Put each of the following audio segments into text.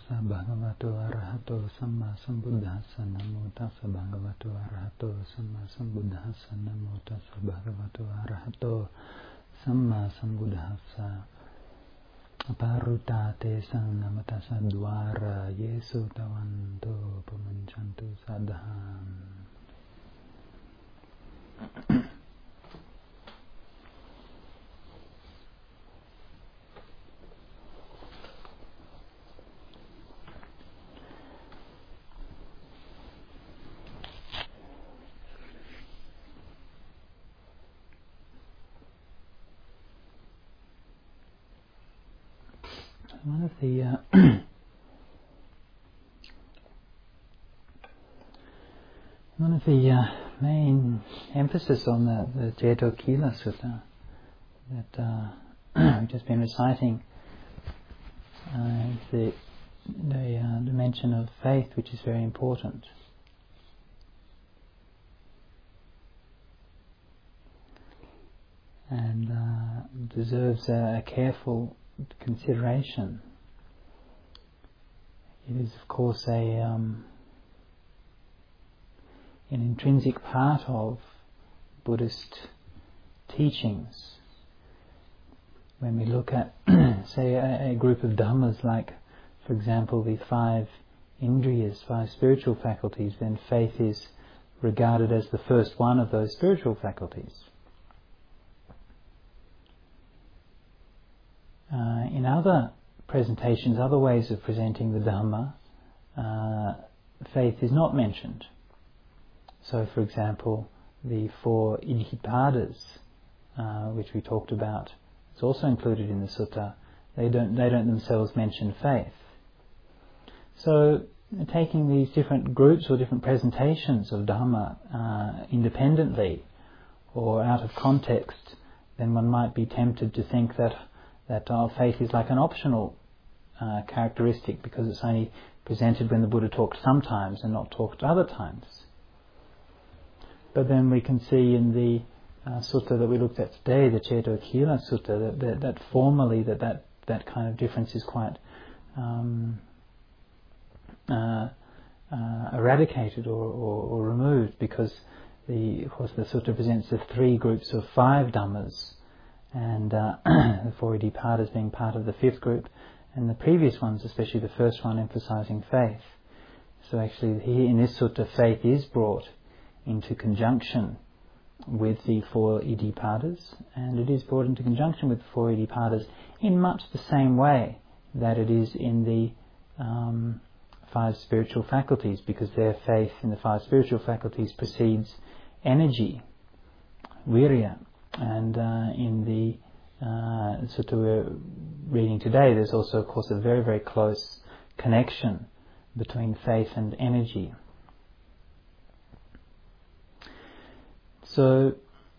tassa bhagavato arahato samma sambuddhassa. Namo tassa bhagavato arahato samma sambuddhassa. Namo tassa bhagavato arahato samma sambuddhassa. Aparutate sangamatasa dwara yesu tavanto pamanchantu sadham. One of the main emphasis on the Cetokila Sutta that we've just been reciting is the dimension of faith, which is very important. And deserves a careful consideration. It is, of course, an intrinsic part of Buddhist teachings. When we look at, say, a group of dhammas, like, for example, the 5 indriyas, 5 spiritual faculties, then faith is regarded as the first one of those spiritual faculties. In other presentations, other ways of presenting the Dhamma, faith is not mentioned. So, for example, the 4 Iddhipadas, which we talked about, it's also included in the sutta. They don't themselves mention faith. So, taking these different groups or different presentations of Dhamma independently or out of context, then one might be tempted to think that faith is like an optional characteristic because it's only presented when the Buddha talked sometimes and not talked other times. But then we can see in the sutta that we looked at today, the Cetokila Sutta, that formally that kind of difference is quite eradicated or removed, because of course the sutta presents the 3 groups of 5 dhammas, and the 4 Iddhipadas being part of the 5th group, and the previous ones, especially the first one, emphasizing faith. So actually here in this sutta, faith is brought into conjunction with the 4 Iddhipadas, and it is brought into conjunction with the 4 Iddhipadas in much the same way that it is in the 5 spiritual faculties, because their faith in the 5 spiritual faculties precedes energy, virya. And in the sutta we're reading today, there's also, of course, a very, very close connection between faith and energy. So,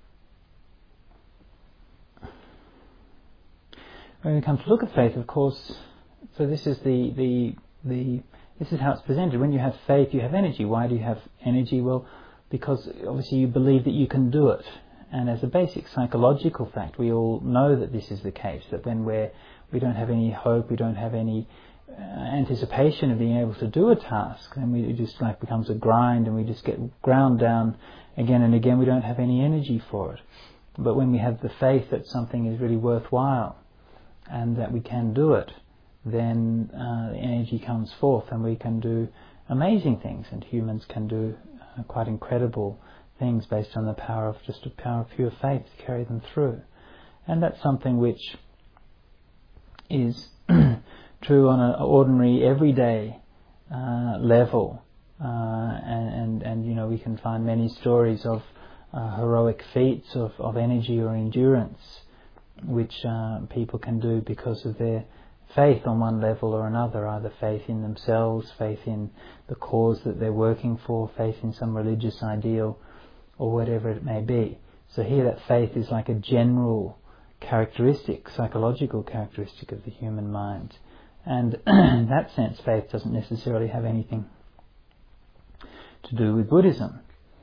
when we come to look at faith, of course, so this is this is how it's presented. When you have faith, you have energy. Why do you have energy? Well, because obviously you believe that you can do it. And as a basic psychological fact, we all know that this is the case, that when we don't have any hope, we don't have any anticipation of being able to do a task, then it just like becomes a grind and we just get ground down again and again. We don't have any energy for it. But when we have the faith that something is really worthwhile and that we can do it, then the energy comes forth and we can do amazing things, and humans can do quite incredible things based on the power of pure faith to carry them through. And that's something which is true on an ordinary, everyday level. And you know, we can find many stories of heroic feats of energy or endurance which people can do because of their faith on one level or another, either faith in themselves, faith in the cause that they're working for, faith in some religious ideal, or whatever it may be. So here that faith is like a general characteristic, psychological characteristic of the human mind. And in that sense, faith doesn't necessarily have anything to do with Buddhism.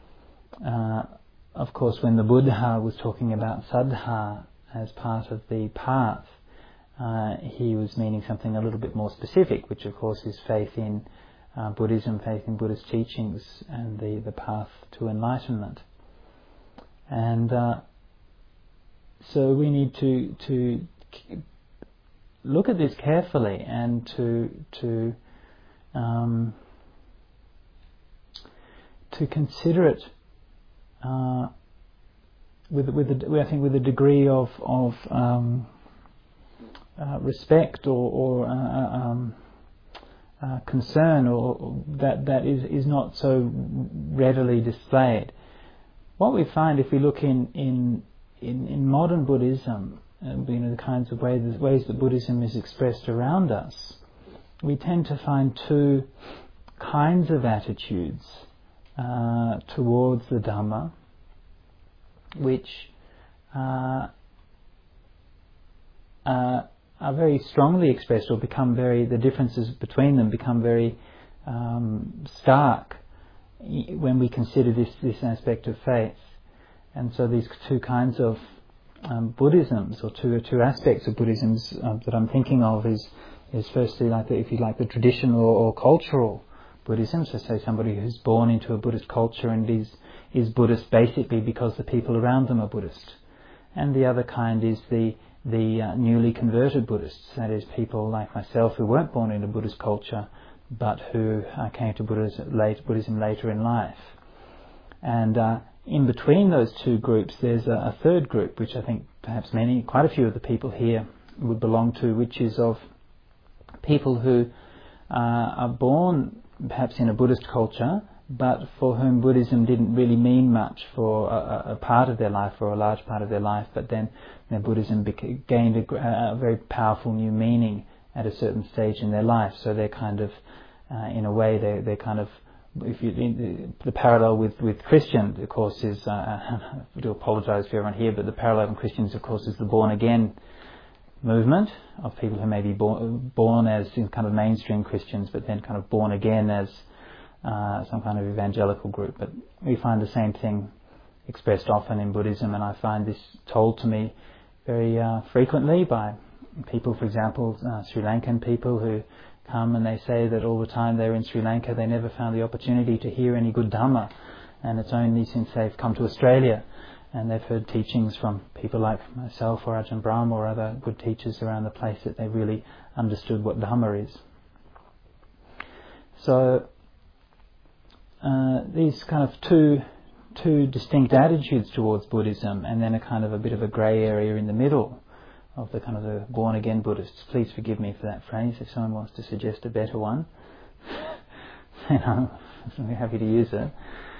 Of course, when the Buddha was talking about saddha as part of the path, he was meaning something a little bit more specific, which of course is faith in Buddhism, faith in Buddhist teachings, and the path to enlightenment. And so we need to look at this carefully and to consider it with a degree of respect or concern, or that is not so readily displayed. What we find if we look in modern Buddhism, the kinds of ways that Buddhism is expressed around us, we tend to find two kinds of attitudes towards the Dhamma, which are very strongly expressed, or the differences between them become very stark when we consider this aspect of faith. And so these two kinds of Buddhisms, or two aspects of Buddhisms that I'm thinking of is firstly, the traditional or cultural Buddhism. So say somebody who's born into a Buddhist culture and is Buddhist basically because the people around them are Buddhist. And the other kind is the newly converted Buddhists, that is, people like myself who weren't born in a Buddhist culture but who came to Buddhism later in life. And in between those two groups there's a third group, which I think perhaps quite a few of the people here would belong to, which is of people who are born perhaps in a Buddhist culture, but for whom Buddhism didn't really mean much for a part of their life, or a large part of their life, but then Buddhism gained a very powerful new meaning at a certain stage in their life. So they're kind of, in a way, they're kind of, the parallel with Christian, of course, is, I do apologise for everyone here, but the parallel in Christians, of course, is the born again movement of people who may be born as kind of mainstream Christians, but then kind of born again as some kind of evangelical group. But we find the same thing expressed often in Buddhism, and I find this told to me very frequently by people, for example, Sri Lankan people who come and they say that all the time they were in Sri Lanka they never found the opportunity to hear any good Dhamma, and it's only since they've come to Australia and they've heard teachings from people like myself or Ajahn Brahm or other good teachers around the place that they really understood what Dhamma is. So these kind of two distinct attitudes towards Buddhism, and then a bit of a grey area in the middle of the kind of the born again Buddhists. Please forgive me for that phrase. If someone wants to suggest a better one, then I'm happy to use it.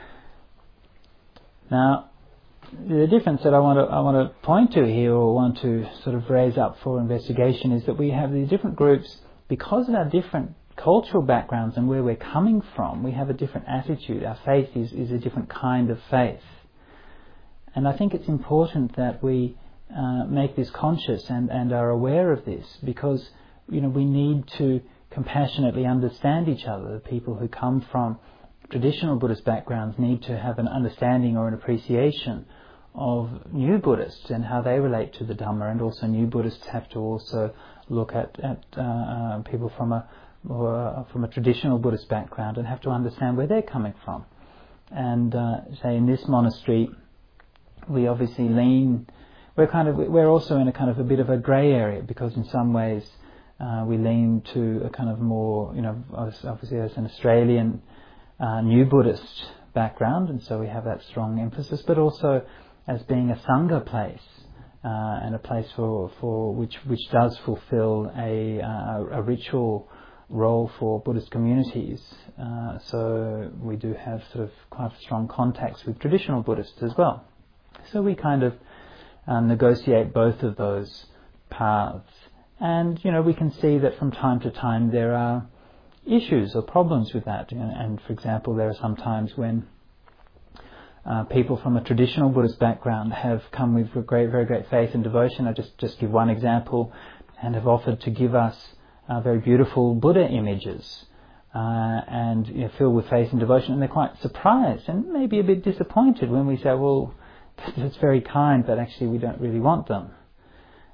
Now, the difference that I want to point to here, or want to sort of raise up for investigation, is that we have these different groups because of our different cultural backgrounds and where we're coming from. We have a different attitude. Our faith is a different kind of faith, and I think it's important that we make this conscious and are aware of this, because we need to compassionately understand each other. The people who come from traditional Buddhist backgrounds need to have an understanding or an appreciation of new Buddhists and how they relate to the Dhamma, and also new Buddhists have to also look at people from a traditional Buddhist background and have to understand where they're coming from. And say in this monastery, we obviously we're also in a kind of a bit of a grey area, because in some ways we lean to a kind of more, obviously as an Australian new Buddhist background, and so we have that strong emphasis, but also as being a Sangha place, and a place for which does fulfill a ritual role for Buddhist communities. So we do have sort of quite strong contacts with traditional Buddhists as well. So we kind of negotiate both of those paths, and we can see that from time to time there are issues or problems with that. And for example, there are some times when people from a traditional Buddhist background have come with very great faith and devotion. I just give one example, and have offered to give us very beautiful Buddha images, and filled with faith and devotion, and they're quite surprised and maybe a bit disappointed when we say, well, that's very kind, but actually we don't really want them.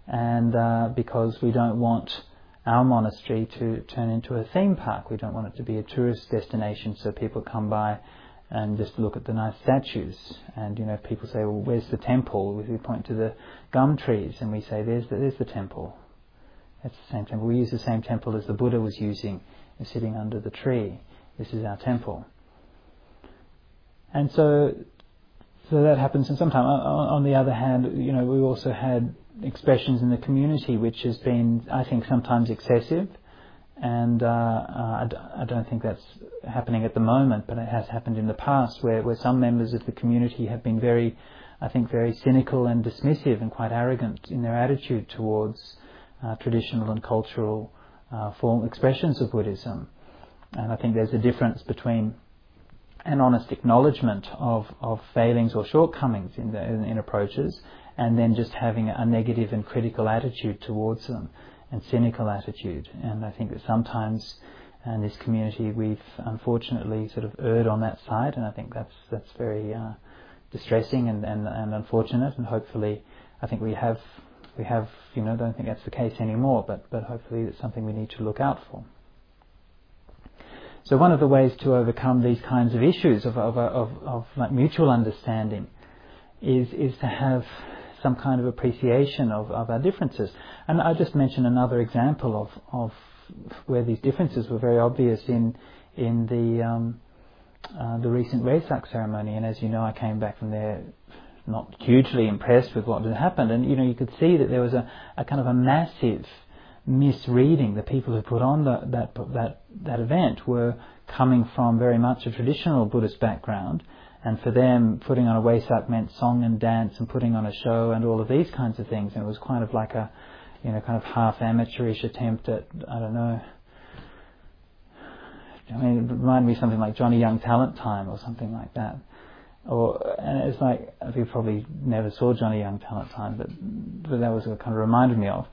and because we don't want our monastery to turn into a theme park. We don't want it to be a tourist destination so people come by and just look at the nice statues. And if people say, well, where's the temple? We point to the gum trees and we say, there's the temple. That's the same temple. We use the same temple as the Buddha was using, sitting under the tree. This is our temple. And so that happens. And sometimes, on the other hand, we also had expressions in the community which has been, I think, sometimes excessive. And I don't think that's happening at the moment, but it has happened in the past where some members of the community have been very cynical and dismissive and quite arrogant in their attitude towards traditional and cultural form expressions of Buddhism. And I think there's a difference between an honest acknowledgement of failings or shortcomings in approaches, and then just having a negative and critical attitude towards them, and cynical attitude. And I think that sometimes in this community we've unfortunately sort of erred on that side, and I think that's very distressing and unfortunate. And hopefully, I think we have don't think that's the case anymore, but hopefully it's something we need to look out for. So one of the ways to overcome these kinds of issues of like mutual understanding is to have some kind of appreciation of our differences. And I just mentioned another example of where these differences were very obvious in the recent Vesak ceremony. And as you know, I came back from there not hugely impressed with what had happened. And you could see that there was a kind of a massive misreading. The people who put on that event were coming from very much a traditional Buddhist background, and for them putting on a Vesak meant song and dance and putting on a show and all of these kinds of things. And it was kind of like a kind of half amateurish attempt at, I don't know, it reminded me of something like Johnny Young Talent Time or something like that. And it's like, you probably never saw Johnny Young Talent Time, but that was what it kind of reminded me of.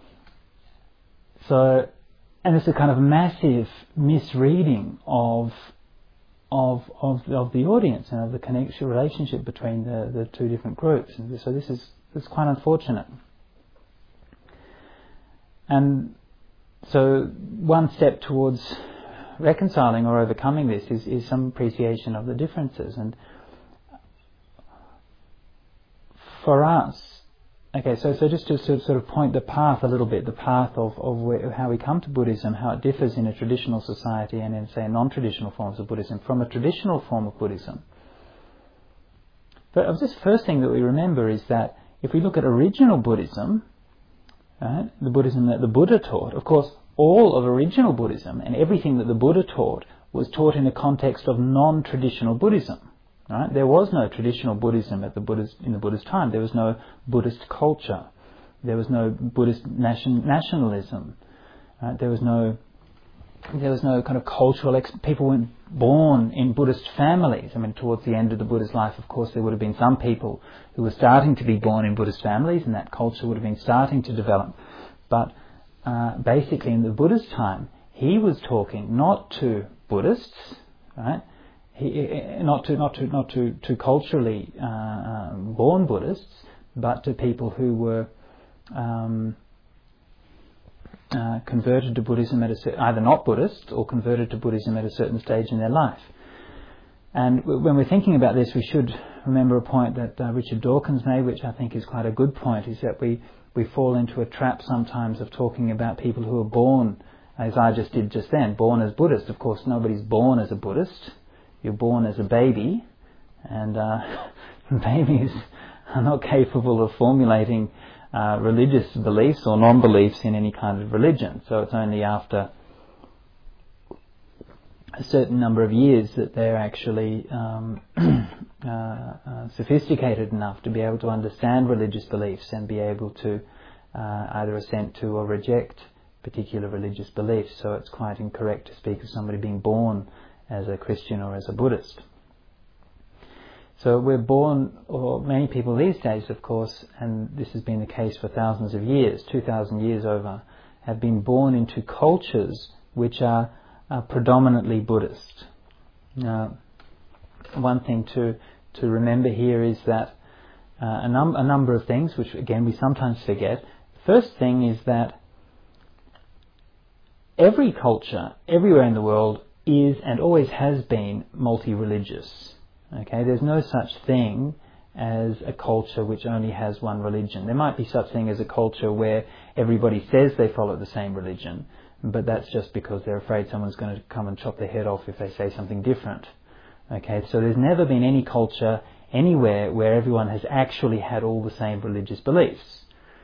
So, and it's a kind of massive misreading of the audience and of the connection relationship between the two different groups, and so this is quite unfortunate. And so one step towards reconciling or overcoming this is some appreciation of the differences. And for us, okay, so just to sort of point the path a little bit, the path of how we come to Buddhism, how it differs in a traditional society and in, say, non-traditional forms of Buddhism from a traditional form of Buddhism. But this first thing that we remember is that if we look at original Buddhism, right, the Buddhism that the Buddha taught, of course, all of original Buddhism and everything that the Buddha taught was taught in the context of non-traditional Buddhism. Right? There was no traditional Buddhism in the Buddha's time. There was no Buddhist culture. There was no Buddhist nationalism. Right? There was no kind of cultural. People weren't born in Buddhist families. Towards the end of the Buddha's life, of course, there would have been some people who were starting to be born in Buddhist families, and that culture would have been starting to develop. But basically, in the Buddha's time, he was talking not to Buddhists, right? Not to culturally born Buddhists, but to people who were converted to Buddhism either not Buddhist or converted to Buddhism at a certain stage in their life. And when we're thinking about this, we should remember a point that Richard Dawkins made, which I think is quite a good point, is that we fall into a trap sometimes of talking about people who are born, as I just did just then, born as Buddhist. Of course, nobody's born as a Buddhist. You're born as a baby, and babies are not capable of formulating religious beliefs or non-beliefs in any kind of religion. So it's only after a certain number of years that they're actually sophisticated enough to be able to understand religious beliefs and be able to either assent to or reject particular religious beliefs. So it's quite incorrect to speak of somebody being born as a Christian or as a Buddhist. So we're born, or many people these days, of course, and this has been the case for thousands of years, 2,000 years over, have been born into cultures which are predominantly Buddhist. Now, one thing to remember here is that a number of things, which again we sometimes forget. First thing is that every culture, everywhere in the world, is and always has been multi-religious. Okay, there's no such thing as a culture which only has one religion. There might be such thing as a culture where everybody says they follow the same religion, but that's just because they're afraid someone's going to come and chop their head off if they say something different. Okay, so there's never been any culture anywhere where everyone has actually had all the same religious beliefs.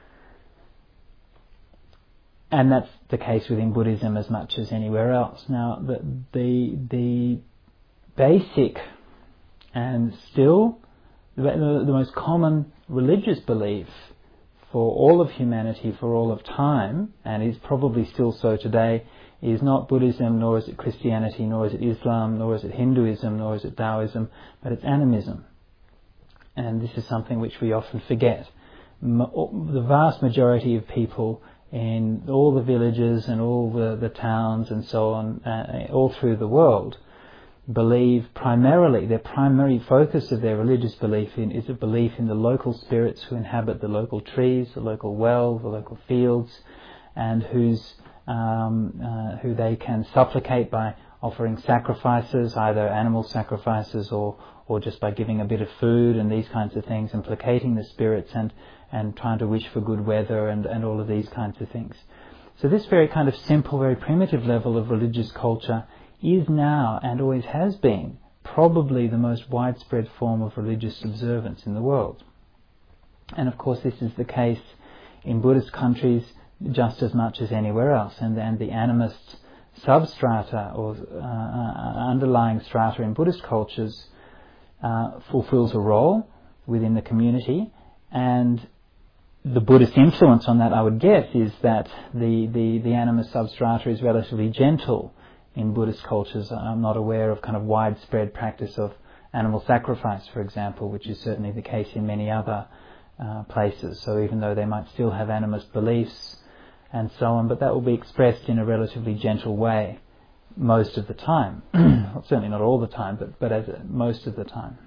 And that's the case within Buddhism as much as anywhere else. Now, the basic and still the most common religious belief for all of humanity, for all of time, and is probably still so today, is not Buddhism, nor is it Christianity, nor is it Islam, nor is it Hinduism, nor is it Taoism, but it's animism. And this is something which we often forget. The vast majority of people in all the villages and all the towns and so on, all through the world, believe primarily, their primary focus of their religious belief is a belief in the local spirits who inhabit the local trees, the local well, the local fields, and who they can supplicate by offering sacrifices, either animal sacrifices or just by giving a bit of food and these kinds of things, and placating the spirits and trying to wish for good weather and all of these kinds of things. So this very kind of simple, very primitive level of religious culture is now, and always has been, probably the most widespread form of religious observance in the world. And of course this is the case in Buddhist countries just as much as anywhere else. And the animist substrata or underlying strata in Buddhist cultures fulfills a role within the community, and the Buddhist influence on that, I would guess, is that the animist substrata is relatively gentle in Buddhist cultures. I'm not aware of kind of widespread practice of animal sacrifice, for example, which is certainly the case in many other places. So even though they might still have animist beliefs and so on, but that will be expressed in a relatively gentle way most of the time. Well, certainly not all the time, but most of the time.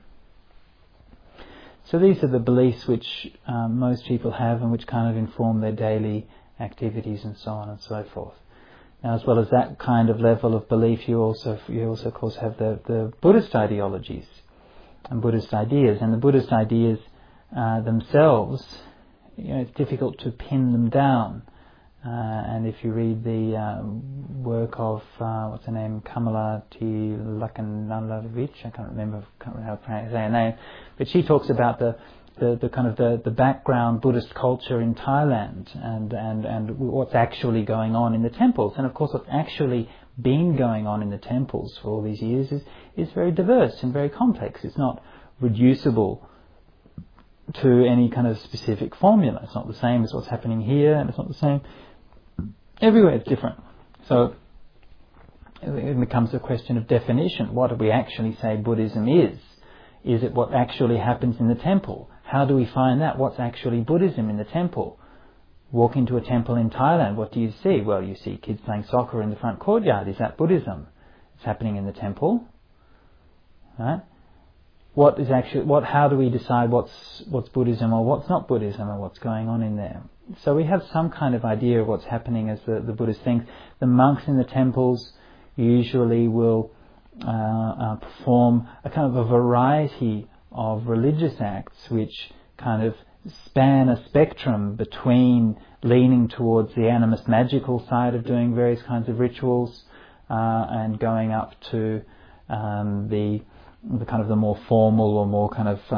So these are the beliefs which most people have and which kind of inform their daily activities and so on and so forth. Now, as well as that kind of level of belief, you also of course have the Buddhist ideologies and Buddhist ideas. And the Buddhist ideas themselves, it's difficult to pin them down. And if you read the work of what's her name, Kamala Tilakanandavich, I can't remember how to say her name, but she talks about the kind of the background Buddhist culture in Thailand and what's actually going on in the temples. And of course what's actually been going on in the temples for all these years is very diverse and very complex. It's not reducible to any kind of specific formula. It's not the same as what's happening here, and it's not the same everywhere. It's different. So it becomes a question of definition. What do we actually say Buddhism is? Is it what actually happens in the temple? How do we find that? What's actually Buddhism in the temple? Walk into a temple in Thailand, what do you see? Well, you see kids playing soccer in the front courtyard. Is that Buddhism? It's happening in the temple. Right? How do we decide what's Buddhism or what's not Buddhism, or what's going on in there? So we have some kind of idea of what's happening as the Buddhist think. The monks in the temples usually will perform a kind of a variety of religious acts which kind of span a spectrum between leaning towards the animist magical side of doing various kinds of rituals and going up to the kind of the more formal or more kind of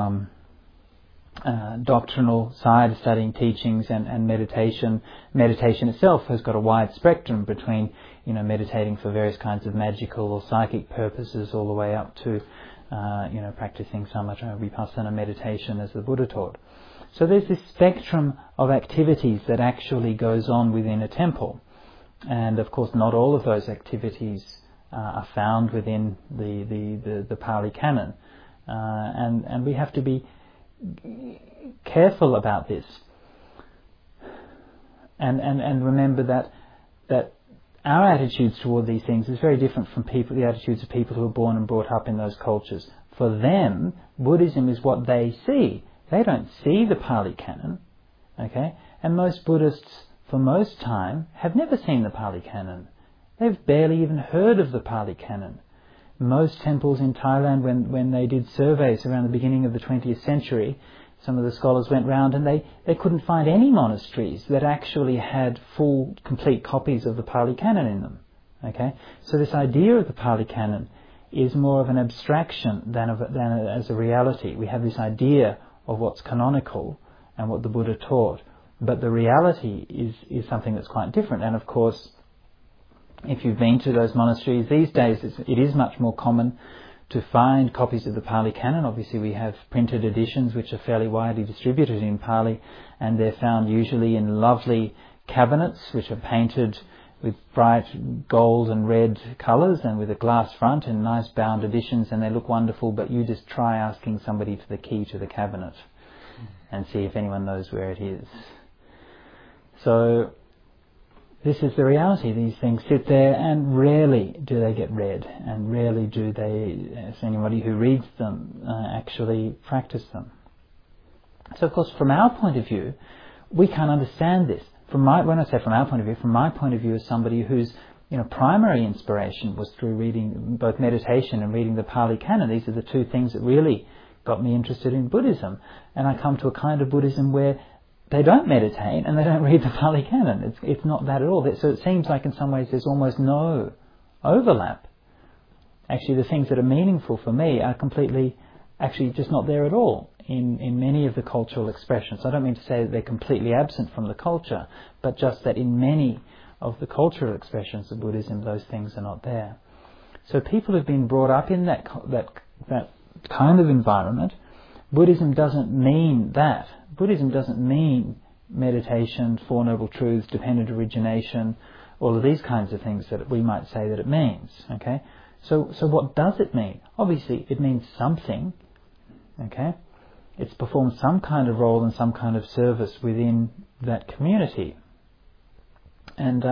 doctrinal side, studying teachings and meditation. Meditation itself has got a wide spectrum between, meditating for various kinds of magical or psychic purposes, all the way up to, practicing samatha vipassana meditation as the Buddha taught. So there's this spectrum of activities that actually goes on within a temple. And of course not all of those activities are found within the Pali Canon. And we have to be careful about this. And remember that our attitudes toward these things is very different from the attitudes of people who are born and brought up in those cultures. For them, Buddhism is what they see. They don't see the Pali Canon, okay? And most Buddhists, for most time, have never seen the Pali Canon. They've barely even heard of the Pali Canon. Most temples in Thailand, when they did surveys around the beginning of the 20th century, some of the scholars went round and they couldn't find any monasteries that actually had full, complete copies of the Pali Canon in them. Okay? So this idea of the Pali Canon is more of an abstraction than as a reality. We have this idea of what's canonical and what the Buddha taught, but the reality is something that's quite different. And of course, if you've been to those monasteries these days, it is much more common to find copies of the Pali Canon. Obviously we have printed editions which are fairly widely distributed in Pali, and they're found usually in lovely cabinets which are painted with bright gold and red colours and with a glass front and nice bound editions, and they look wonderful, but you just try asking somebody for the key to the cabinet and see if anyone knows where it is. So this is the reality. These things sit there and rarely do they get read, and rarely do they, as anybody who reads them, actually practice them. So of course from our point of view, we can't understand this. When I say from our point of view, from my point of view as somebody whose primary inspiration was through reading both meditation and reading the Pali Canon. These are the two things that really got me interested in Buddhism. And I come to a kind of Buddhism where they don't meditate and they don't read the Pali Canon. It's not that at all. So it seems like in some ways there's almost no overlap. Actually, the things that are meaningful for me are completely, actually just not there at all in many of the cultural expressions. I don't mean to say that they're completely absent from the culture, but just that in many of the cultural expressions of Buddhism, those things are not there. So people who've been brought up in that kind of environment, Buddhism doesn't mean that. Buddhism doesn't mean meditation, Four Noble Truths, dependent origination, all of these kinds of things that we might say that it means. Okay, so what does it mean? Obviously, it means something. Okay, it's performed some kind of role and some kind of service within that community. And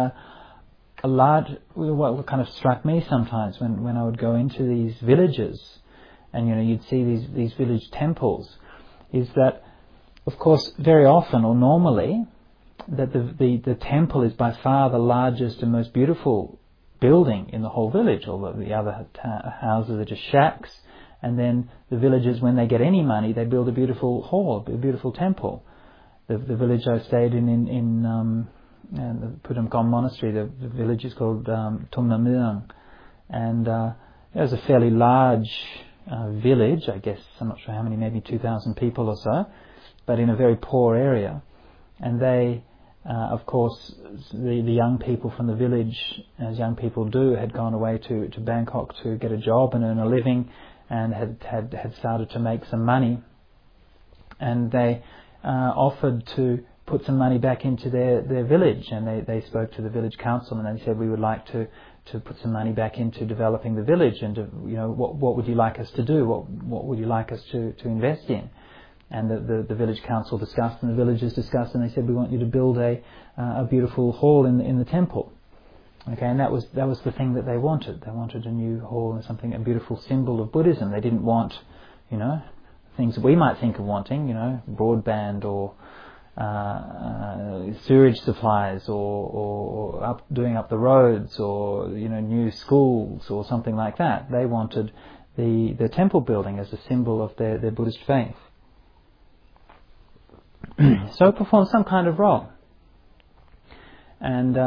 what kind of struck me sometimes when I would go into these villages, and you'd see these village temples, is that, of course, very often or normally, that the temple is by far the largest and most beautiful building in the whole village. All the other houses are just shacks, and then the villagers, when they get any money, they build a beautiful hall, a beautiful temple. The village I stayed in the Pudamkon Monastery, the village is called Tumna Muang, and it was a fairly large village, I guess, I'm not sure how many, maybe 2,000 people or so, but in a very poor area. And they, of course, the young people from the village, as young people do, had gone away to Bangkok to get a job and earn a living, and had started to make some money. And they offered to put some money back into their village, and they spoke to the village council, and they said, we would like to put some money back into developing the village, and what would you like us to do? What would you like us to invest in? And the village council discussed, and the villagers discussed, and they said, we want you to build a beautiful hall in the temple. Okay, and that was the thing that they wanted. They wanted a new hall and something, a beautiful symbol of Buddhism. They didn't want, things that we might think of wanting, broadband or sewage supplies or doing up the roads or new schools or something like that. They wanted the temple building as a symbol of their Buddhist faith. So it performs some kind of role, and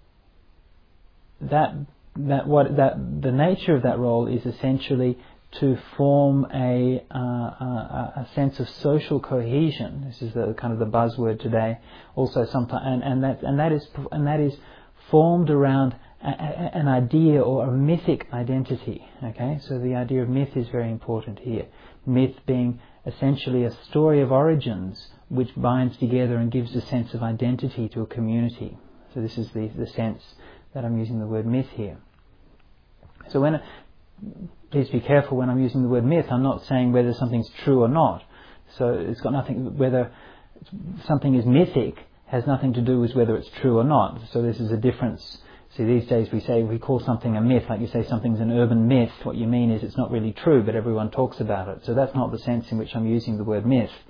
the nature of that role is essentially to form a sense of social cohesion. This is the kind of the buzzword today. Also, sometimes, and that is formed around an idea or a mythic identity. Okay, so the idea of myth is very important here. Myth being essentially a story of origins which binds together and gives a sense of identity to a community. So this is the sense that I'm using the word myth here. So please be careful when I'm using the word myth. I'm not saying whether something's true or not. So it's got nothing, whether something is mythic has nothing to do with whether it's true or not. So this is a difference. See, these days we call something a myth, like you say something's an urban myth. What you mean is it's not really true, but everyone talks about it. So that's not the sense in which I'm using the word myth.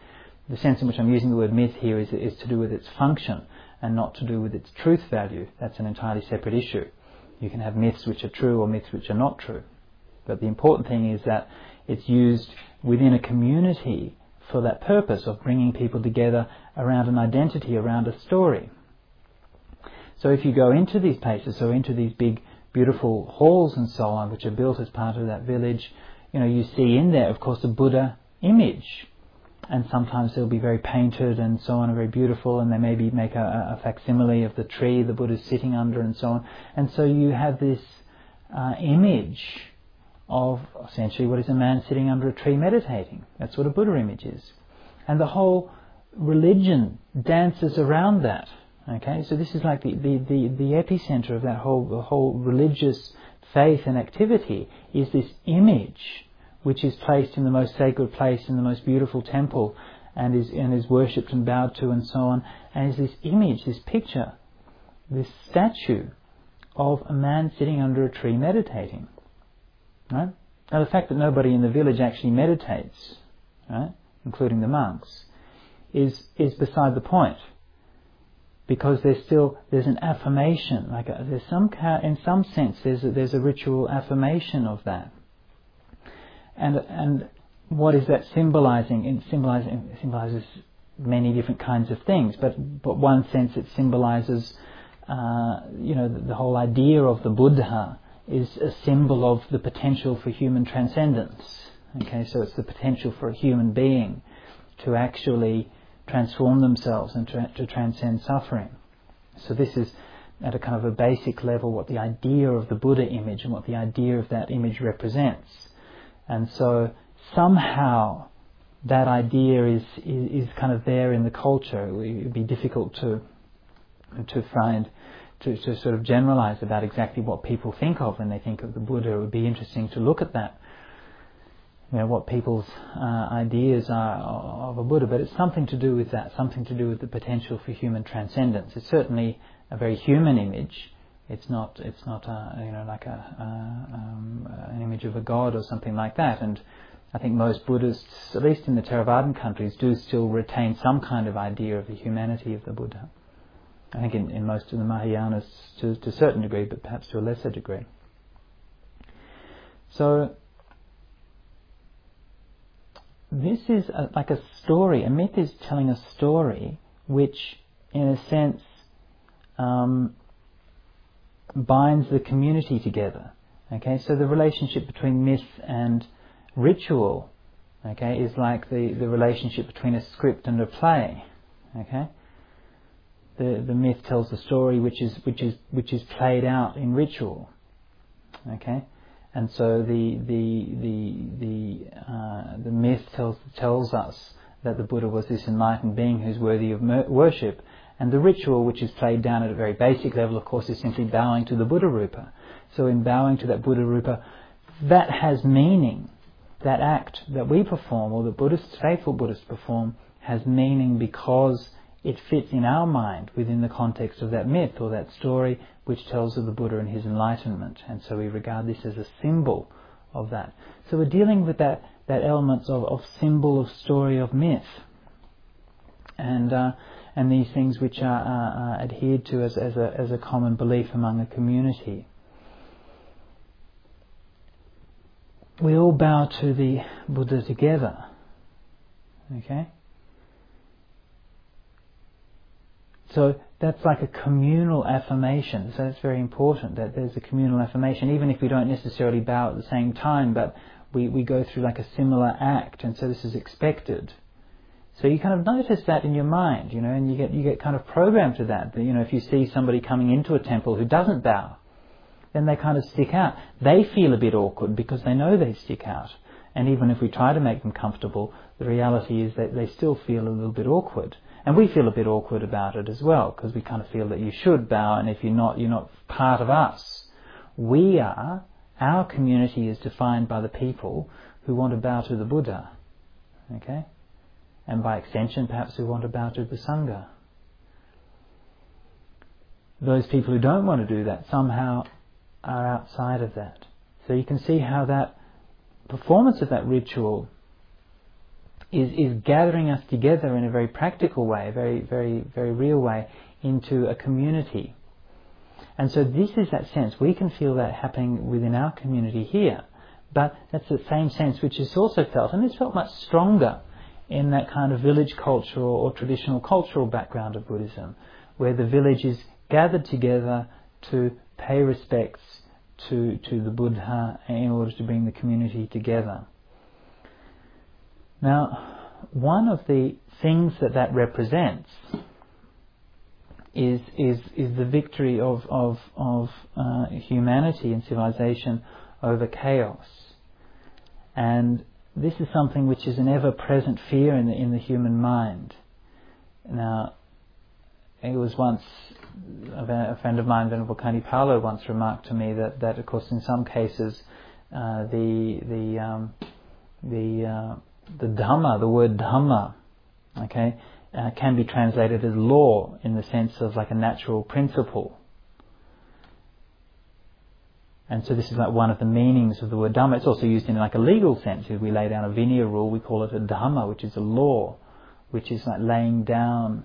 the sense in which I'm using the word myth here is to do with its function and not to do with its truth value. That's an entirely separate issue. You can have myths which are true or myths which are not true. But the important thing is that it's used within a community for that purpose of bringing people together around an identity, around a story. So if you go into these places, so into these big, beautiful halls and so on, which are built as part of that village, you see in there, of course, a Buddha image. And sometimes they'll be very painted and so on, and very beautiful, and they maybe make a facsimile of the tree the Buddha's sitting under and so on. And so you have this image of essentially what is a man sitting under a tree meditating. That's what a Buddha image is. And the whole religion dances around that. Okay, so this is like the epicenter of that whole religious faith and activity is this image which is placed in the most sacred place in the most beautiful temple and is worshipped and bowed to and so on, and is this image, this picture, this statue of a man sitting under a tree meditating. Right? Now the fact that nobody in the village actually meditates, right, including the monks, is beside the point. Because there's an affirmation, in some sense there's a ritual affirmation of that. And what is that symbolizing? It symbolizes many different kinds of things, but one sense it symbolizes, the whole idea of the Buddha is a symbol of the potential for human transcendence. Okay, so it's the potential for a human being to actually transform themselves and to transcend suffering. So this is at a kind of a basic level what the idea of the Buddha image and what the idea of that image represents. And so somehow that idea is kind of there in the culture. It would be difficult to sort of generalize about exactly what people think of when they think of the Buddha. It would be interesting to look at that. What people's ideas are of a Buddha, but it's something to do with that, something to do with the potential for human transcendence. It's certainly a very human image. It's not like an image of a god or something like that. And I think most Buddhists, at least in the Theravadan countries, do still retain some kind of idea of the humanity of the Buddha. I think in most of the Mahayanas to a certain degree, but perhaps to a lesser degree. So this is like a story. A myth is telling a story which, in a sense, binds the community together. Okay, so the relationship between myth and ritual, okay, is like the relationship between a script and a play. Okay, the myth tells the story which is played out in ritual. Okay. And so the myth tells us that the Buddha was this enlightened being who's worthy of worship, and the ritual, which is played down at a very basic level, of course, is simply bowing to the Buddha Rupa. So in bowing to that Buddha Rupa, that has meaning. That act that we perform, or the faithful Buddhists perform, has meaning because it fits in our mind within the context of that myth or that story which tells of the Buddha and his enlightenment. And so we regard this as a symbol of that. So we're dealing with that elements of symbol, of story, of myth. And these things which are adhered to as a common belief among a community. We all bow to the Buddha together. Okay? So that's like a communal affirmation. So it's very important that there's a communal affirmation, even if we don't necessarily bow at the same time, but we go through like a similar act, and so this is expected. So you kind of notice that in your mind, and you get kind of programmed to that. If you see somebody coming into a temple who doesn't bow, then they kind of stick out. They feel a bit awkward because they know they stick out. And even if we try to make them comfortable, the reality is that they still feel a little bit awkward. And we feel a bit awkward about it as well, because we kind of feel that you should bow, and if you're not part of us. Our community is defined by the people who want to bow to the Buddha. Okay? And by extension, perhaps who want to bow to the Sangha. Those people who don't want to do that somehow are outside of that. So you can see how that performance of that ritual is gathering us together in a very practical way, very, very, very real way, into a community. And so this is that sense. We can feel that happening within our community here, but that's the same sense which is also felt, and it's felt much stronger in that kind of village culture or traditional cultural background of Buddhism, where the village is gathered together to pay respects to the Buddha in order to bring the community together. Now, one of the things that represents is the victory of humanity and civilization over chaos. And this is something which is an ever-present fear in the human mind. Now, it was once a friend of mine, Venerable Kanipalo, once remarked to me that of course in some cases the Dhamma, the word Dhamma, can be translated as law in the sense of like a natural principle. And so this is like one of the meanings of the word Dhamma. It's also used in like a legal sense. If we lay down a Vinaya rule, we call it a Dhamma, which is a law, which is like laying down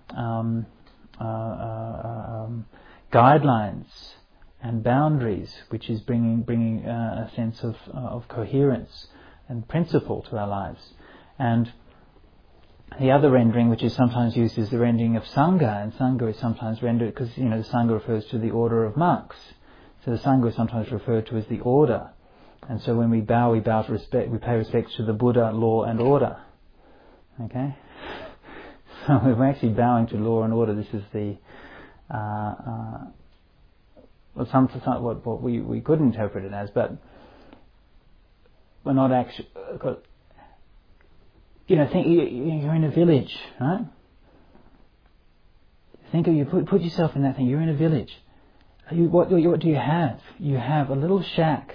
guidelines and boundaries, which is bringing a sense of coherence and principle to our lives. And the other rendering, which is sometimes used, is the rendering of Sangha, and Sangha is sometimes rendered, because the Sangha refers to the order of monks. So the Sangha is sometimes referred to as the order. And so when we bow to respect, we pay respects to the Buddha, law and order. Okay? So we're actually bowing to law and order. This is the what we could interpret it as, but we're not actually. Think you're in a village, right? Think of put yourself in that thing. You're in a village. What do you have? You have a little shack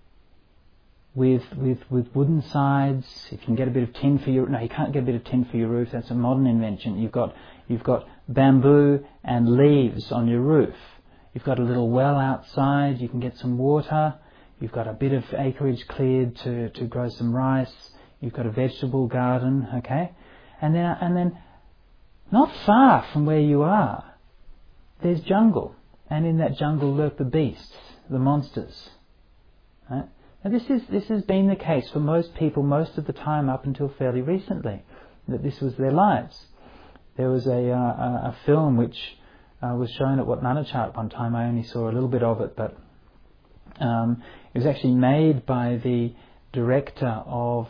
with wooden sides. If you can get a bit of tin for you can't get a bit of tin for your roof. That's a modern invention. You've got bamboo and leaves on your roof. You've got a little well outside. You can get some water. You've got a bit of acreage cleared to grow some rice. You've got a vegetable garden. Okay, and then not far from where you are, there's jungle. And in that jungle lurk the beasts, the monsters. Right? Now this has been the case for most people most of the time up until fairly recently, that this was their lives. There was a film which was shown at Wat Nanachart at one time. I only saw a little bit of it, but it was actually made by the director of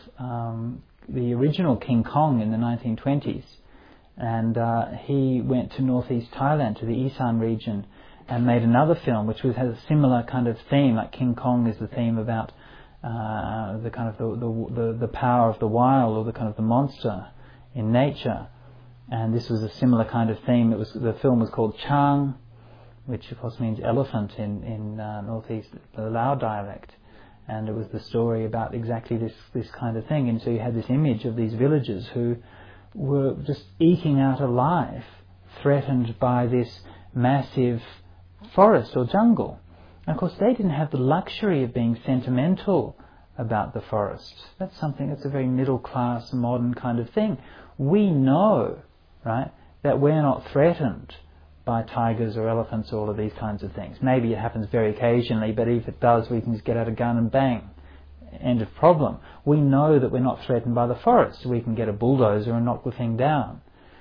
the original King Kong in the 1920s. And he went to northeast Thailand, to the Isan region, and made another film which has a similar kind of theme. Like King Kong is the theme about the kind of the power of the wild, or the kind of the monster in nature. And this was a similar kind of theme. The film was called Chang, which of course means elephant in northeast the Lao dialect. And it was the story about exactly this kind of thing. And so you had this image of these villagers who were just eking out a life, threatened by this massive forest or jungle. And of course they didn't have the luxury of being sentimental about the forest. That's a very middle class, modern kind of thing. We know, right, that we're not threatened by tigers or elephants or all of these kinds of things. Maybe it happens very occasionally, but if it does, we can just get out a gun and bang. End of problem. We know that we're not threatened by the forest, so we can get a bulldozer and knock the thing down.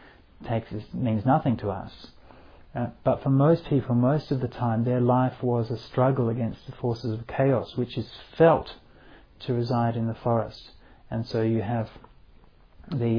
Means nothing to us. But for most people, most of the time, their life was a struggle against the forces of chaos, which is felt to reside in the forest. And so you have the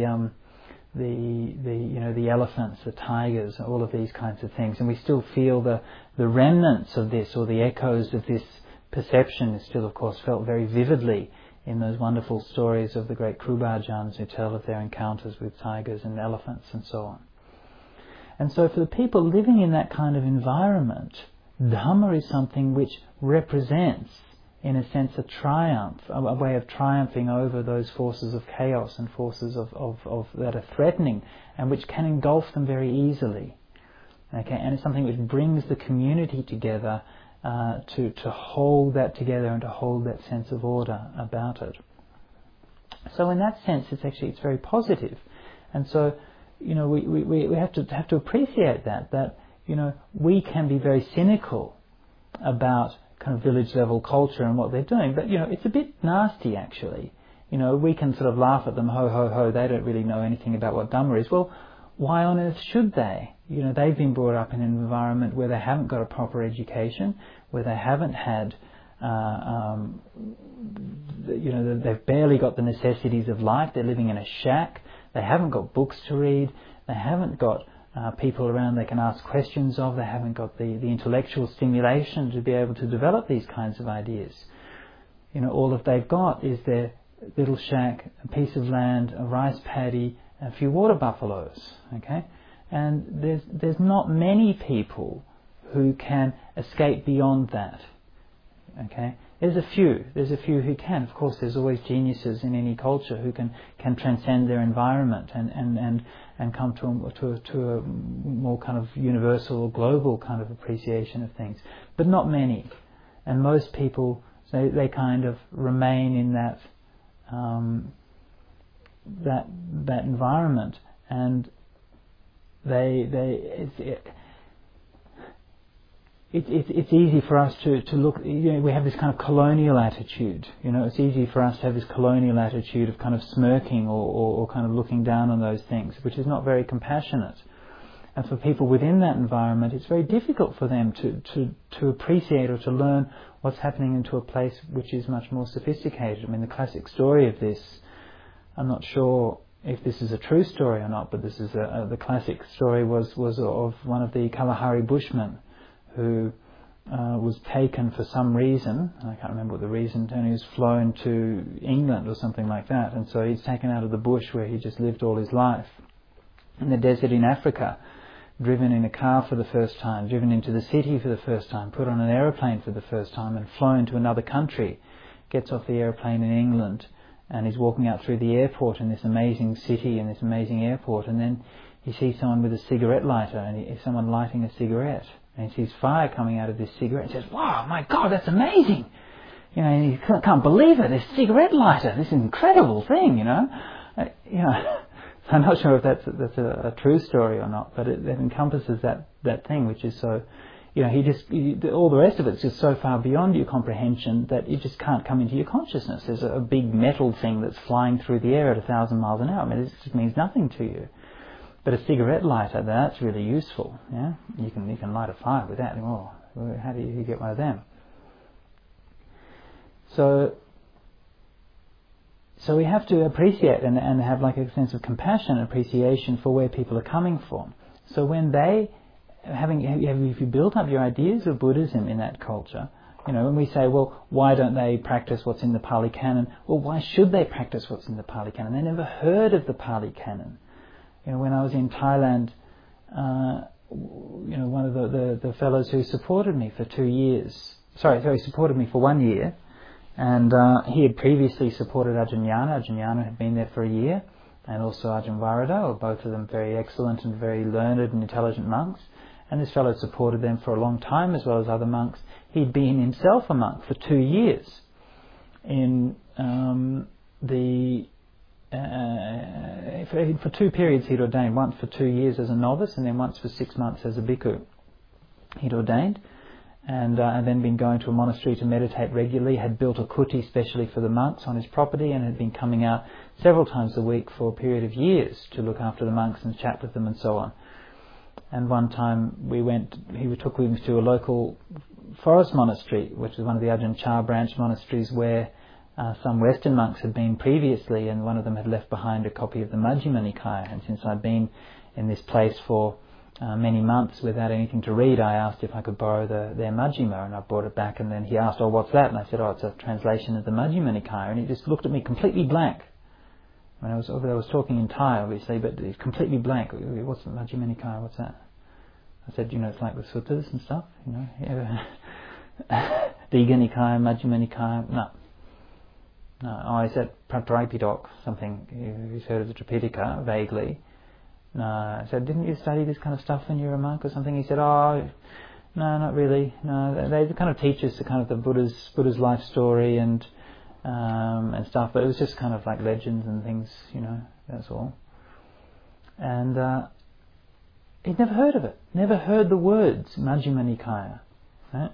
elephants, the tigers, all of these kinds of things, and we still feel the remnants of this, or the echoes of this perception is still, of course, felt very vividly in those wonderful stories of the great Krubajans who tell of their encounters with tigers and elephants and so on. And so for the people living in that kind of environment, Dhamma is something which represents, in a sense, a triumph, a way of triumphing over those forces of chaos and forces of that are threatening, and which can engulf them very easily. Okay, and it's something which brings the community together to hold that together and to hold that sense of order about it. So in that sense, it's very positive. And so, we have to appreciate that we can be very cynical about kind of village level culture and what they're doing, but it's a bit nasty actually. We can sort of laugh at them, ho ho ho, they don't really know anything about what Dhamma is. Well, why on earth should they? They've been brought up in an environment where they haven't got a proper education, where they haven't had they've barely got the necessities of life. They're living in a shack. They haven't got books to read. They haven't got people around they can ask questions of. They haven't got the intellectual stimulation to be able to develop these kinds of ideas. All that they've got is their little shack, a piece of land, a rice paddy, a few water buffaloes. Okay, and there's not many people who can escape beyond that. Okay, there's a few who can. Of course, there's always geniuses in any culture who can transcend their environment and come to a more kind of universal or global kind of appreciation of things, but not many. And most people, they kind of remain in that environment, and it's easy for us to look. We have this kind of colonial attitude. It's easy for us to have this colonial attitude of kind of smirking or kind of looking down on those things, which is not very compassionate. And for people within that environment, it's very difficult for them to appreciate or to learn what's happening into a place which is much more sophisticated. I mean, the classic story of this, I'm not sure if this is a true story or not, but this is the classic story was of one of the Kalahari Bushmen who was taken for some reason. I can't remember what the reason, and he was flown to England or something like that. And so he's taken out of the bush where he just lived all his life, in the desert in Africa, driven in a car for the first time, driven into the city for the first time, put on an aeroplane for the first time and flown to another country. Gets off the aeroplane in England and he's walking out through the airport in this amazing city, in this amazing airport, and then he sees someone with a cigarette lighter, and someone lighting a cigarette, and he sees fire coming out of this cigarette and says, "Wow, my God, that's amazing!" And he can't believe it, this cigarette lighter, this incredible thing, I'm not sure if that's a true story or not, but it encompasses that thing, which is so, all the rest of it's just so far beyond your comprehension that it just can't come into your consciousness. There's a big metal thing that's flying through the air at 1,000 miles an hour. I mean, it just means nothing to you. But a cigarette lighter, that's really useful. Yeah, you can light a fire with that. Oh, how do you get one of them? So we have to appreciate and have like a sense of compassion and appreciation for where people are coming from. So when if you built up your ideas of Buddhism in that culture, when we say, well, why don't they practice what's in the Pali Canon? Well, why should they practice what's in the Pali Canon? They never heard of the Pali Canon. When I was in Thailand, one of the fellows who supported me for 2 years, supported me for 1 year, and he had previously supported Ajahn Yana. Ajahn Yana had been there for a year, and also Ajahn Varada, both of them very excellent and very learned and intelligent monks. And this fellow supported them for a long time, as well as other monks. He'd been himself a monk for 2 years. For 2 periods he'd ordained, once for 2 years as a novice and then once for 6 months as a bhikkhu. He'd ordained and then been going to a monastery to meditate regularly, had built a kuti specially for the monks on his property, and had been coming out several times a week for a period of years to look after the monks and chat with them and so on. And one time he took me to a local forest monastery, which is one of the Ajahn Chah branch monasteries where some Western monks had been previously, and one of them had left behind a copy of the Majjhima Nikaya. And since I'd been in this place for many months without anything to read, I asked if I could borrow their Majjhima, and I brought it back, and then he asked, "Oh, what's that?" And I said, "Oh, it's a translation of the Majjhima Nikaya." And he just looked at me completely blank. I was talking in Thai, obviously, but he's completely blank. "What's the Majjhima Nikaya? What's that?" I said, it's like the suttas and stuff, Digha Nikaya, Majjhima Nikaya, no. Oh, I said Patraipidak, something, he's heard of the Tripitaka, vaguely. No, I said, "Didn't you study this kind of stuff when you were a monk or something?" He said, "Oh, no, not really. No, they kind of teach us the kind of the Buddha's life story and and stuff, but it was just kind of like legends and things, that's all. And he'd never heard of it, never heard the words Majjhima Nikaya. Right?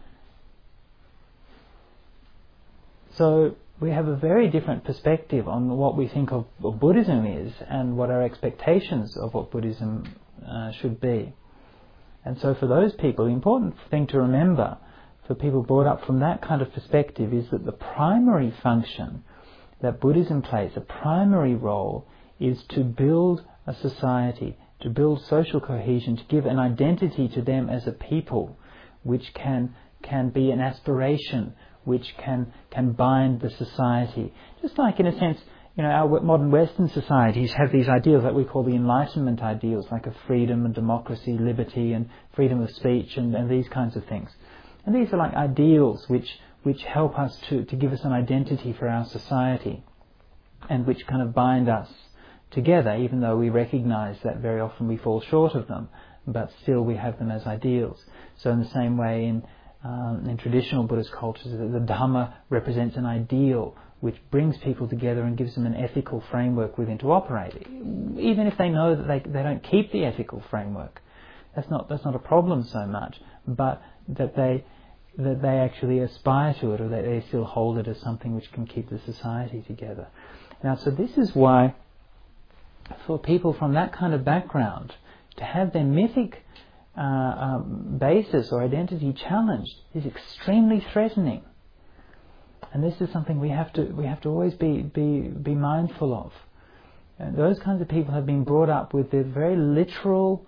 So we have a very different perspective on what we think of Buddhism is and what our expectations of what Buddhism should be. And so for those people, the important thing to remember for people brought up from that kind of perspective is that the primary function that Buddhism plays, a primary role, is to build a society, to build social cohesion, to give an identity to them as a people, which can be an aspiration, which can bind the society. Just like, in a sense, our modern Western societies have these ideals that we call the Enlightenment ideals, like of freedom and democracy, liberty and freedom of speech and these kinds of things. And these are like ideals which help us to give us an identity for our society and which kind of bind us together, even though we recognise that very often we fall short of them, but still we have them as ideals. So in the same way in traditional Buddhist cultures, the Dhamma represents an ideal which brings people together and gives them an ethical framework within to operate, even if they know that they don't keep the ethical framework. That's not a problem so much, but that they actually aspire to it, or that they still hold it as something which can keep the society together. Now, so this is why, for people from that kind of background, to have their mythic basis or identity challenged is extremely threatening. And this is something we have to always be mindful of. And those kinds of people have been brought up with the very literal,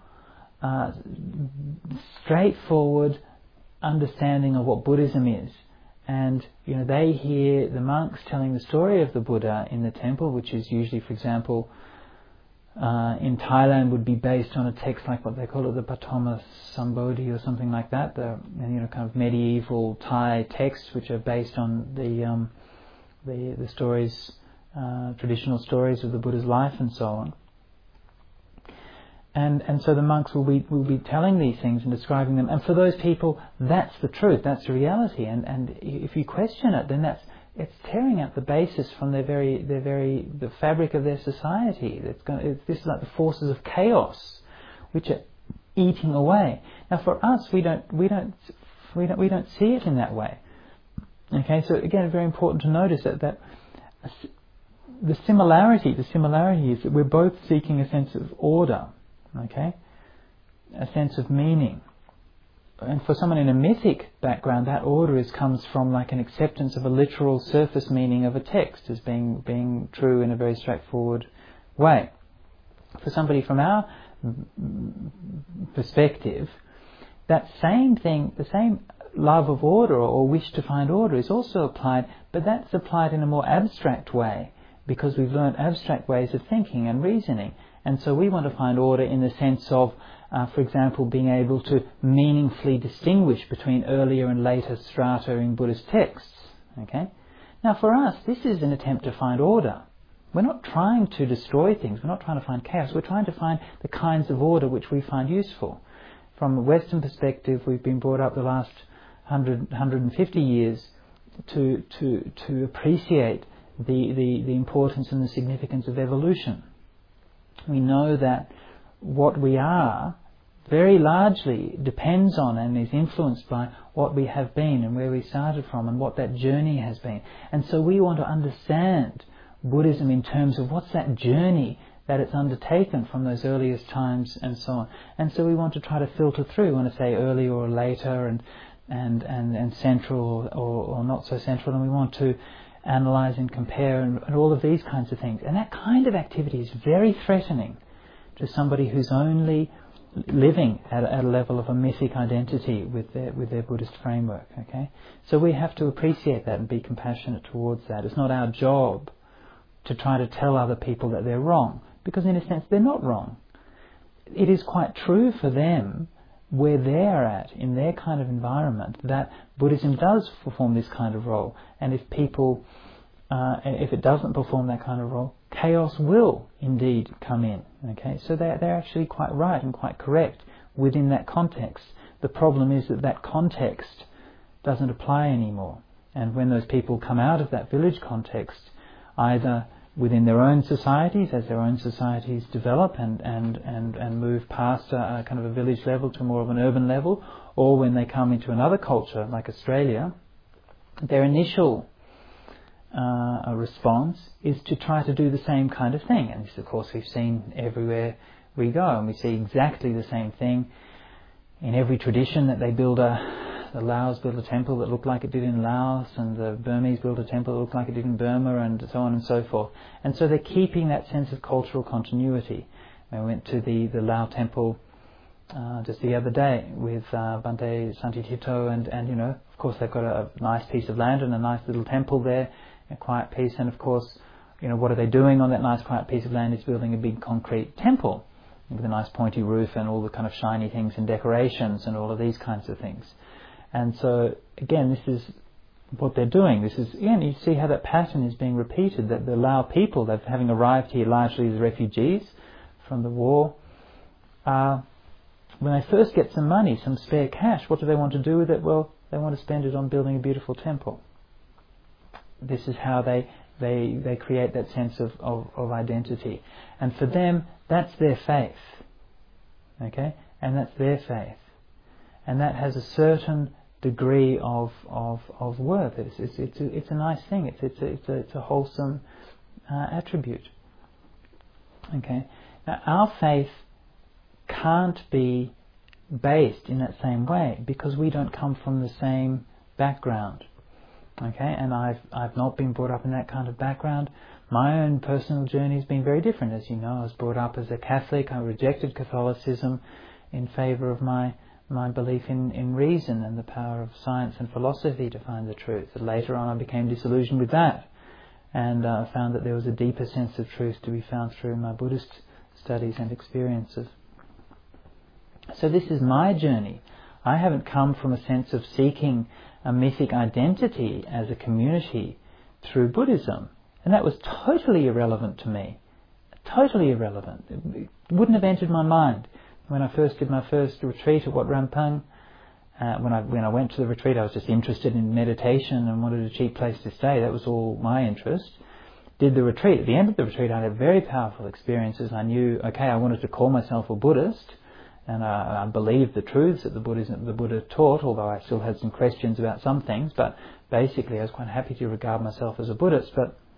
straightforward understanding of what Buddhism is. And they hear the monks telling the story of the Buddha in the temple, which is usually, for example, in Thailand would be based on a text like what they call it, the Patama Sambodhi or something like that, the kind of medieval Thai texts which are based on the stories, traditional stories of the Buddha's life and so on. And so the monks will be telling these things and describing them, and for those people that's the truth, that's the reality, and if you question it, then it's tearing out the basis from the fabric of their society. This is like the forces of chaos which are eating away. Now for us, we don't see it in that way. Okay, so again, very important to notice that the similarity is that we're both seeking a sense of order. Okay, a sense of meaning. And for someone in a mythic background, that order comes from like an acceptance of a literal surface meaning of a text as being true in a very straightforward way. For somebody from our perspective, that same thing, the same love of order or wish to find order is also applied, but that's applied in a more abstract way because we've learned abstract ways of thinking and reasoning. And so we want to find order in the sense of, for example, being able to meaningfully distinguish between earlier and later strata in Buddhist texts. Okay? Now for us, this is an attempt to find order. We're not trying to destroy things, we're not trying to find chaos, we're trying to find the kinds of order which we find useful. From a Western perspective, we've been brought up the last 150 years to appreciate the importance and the significance of evolution. We know that what we are very largely depends on and is influenced by what we have been and where we started from and what that journey has been. And so we want to understand Buddhism in terms of what's that journey that it's undertaken from those earliest times and so on. And so we want to try to filter through. We want to say earlier or later and central or not so central, and we want to analyse and compare and all of these kinds of things. And that kind of activity is very threatening to somebody who's only living at a level of a mythic identity with their Buddhist framework. Okay, so we have to appreciate that and be compassionate towards that. It's not our job to try to tell other people that they're wrong, because in a sense they're not wrong. It is quite true for them where they're at in their kind of environment that Buddhism does perform this kind of role, and if it doesn't perform that kind of role, chaos will indeed come in. Okay, so they're actually quite right and quite correct within that context. The problem is that context doesn't apply anymore. And when those people come out of that village context, either within their own societies, as their own societies develop and move past a kind of a village level to more of an urban level, or when they come into another culture like Australia, their initial response is to try to do the same kind of thing. And this, of course, we've seen everywhere we go, and we see exactly the same thing in every tradition, that they build the Laos build a temple that looked like it did in Laos, and the Burmese build a temple that looked like it did in Burma, and so on and so forth. And so they're keeping that sense of cultural continuity. I went to the Lao temple just the other day with Bhante Santitito, and you know, of course they've got a nice piece of land and a nice little temple there, a quiet piece, and of course, you know, what are they doing on that nice quiet piece of land? Is building a big concrete temple with a nice pointy roof and all the kind of shiny things and decorations and all of these kinds of things. And so, again, this is what they're doing. This is, again, you see how that pattern is being repeated, that the Lao people, they're having arrived here largely as refugees from the war, when they first get some money, some spare cash, what do they want to do with it? Well, they want to spend it on building a beautiful temple. This is how they create that sense of identity. And for them, that's their faith. Okay? And that's their faith. And that has a certain degree of worth. It's a nice thing. It's a wholesome attribute. Okay? Now, our faith can't be based in that same way because we don't come from the same background. Okay, and I've not been brought up in that kind of background. My own personal journey has been very different. As you know, I was brought up as a Catholic. I rejected Catholicism in favour of my belief in reason and the power of science and philosophy to find the truth. And later on I became disillusioned with that, and found that there was a deeper sense of truth to be found through my Buddhist studies and experiences. So this is my journey. I haven't come from a sense of seeking a mythic identity as a community through Buddhism. And that was totally irrelevant to me. Totally irrelevant. It wouldn't have entered my mind. When I first did my first retreat at Wat Rampung, when I went to the retreat, I was just interested in meditation and wanted a cheap place to stay. That was all my interest. Did the retreat. At the end of the retreat, I had very powerful experiences. I knew, okay, I wanted to call myself a Buddhist, and I believed the truths that the Buddha taught, although I still had some questions about some things. But basically, I was quite happy to regard myself as a Buddhist.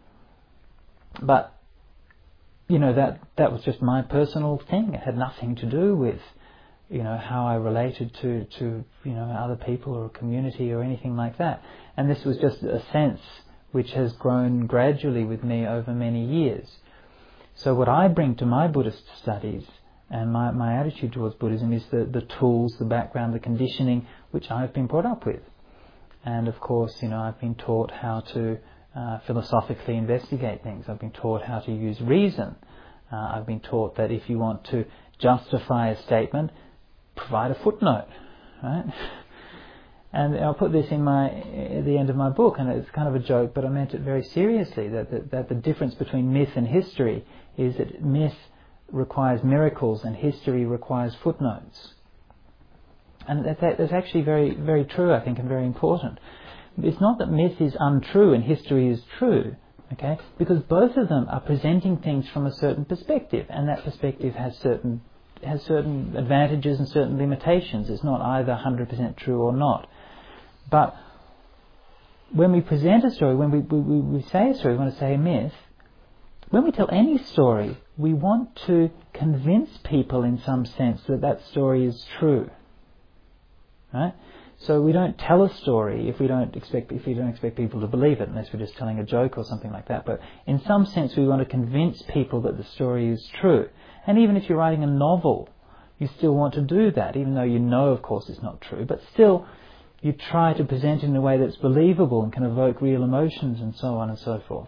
But you know, that was just my personal thing. It had nothing to do with, you know, how I related to you know, other people or a community or anything like that. And this was just a sense which has grown gradually with me over many years. So what I bring to my Buddhist studies and my attitude towards Buddhism is the tools, the background, the conditioning which I've been brought up with. And of course, you know, I've been taught how to philosophically investigate things. I've been taught how to use reason. I've been taught that if you want to justify a statement, provide a footnote, right? And I'll put this at the end of my book, and it's kind of a joke, but I meant it very seriously, that the difference between myth and history is that myth requires miracles and history requires footnotes. And that's actually very, very true, I think, and very important. It's not that myth is untrue and history is true, okay? Because both of them are presenting things from a certain perspective, and that perspective has certain advantages and certain limitations. It's not either 100% true or not. But when we present a story, when we say a story, we want to say a myth, when we tell any story, we want to convince people in some sense that story is true, right? So we don't tell a story if we don't expect people to believe it, unless we're just telling a joke or something like that. But in some sense, we want to convince people that the story is true. And even if you're writing a novel, you still want to do that, even though you know, of course, it's not true. But still, you try to present it in a way that's believable and can evoke real emotions and so on and so forth.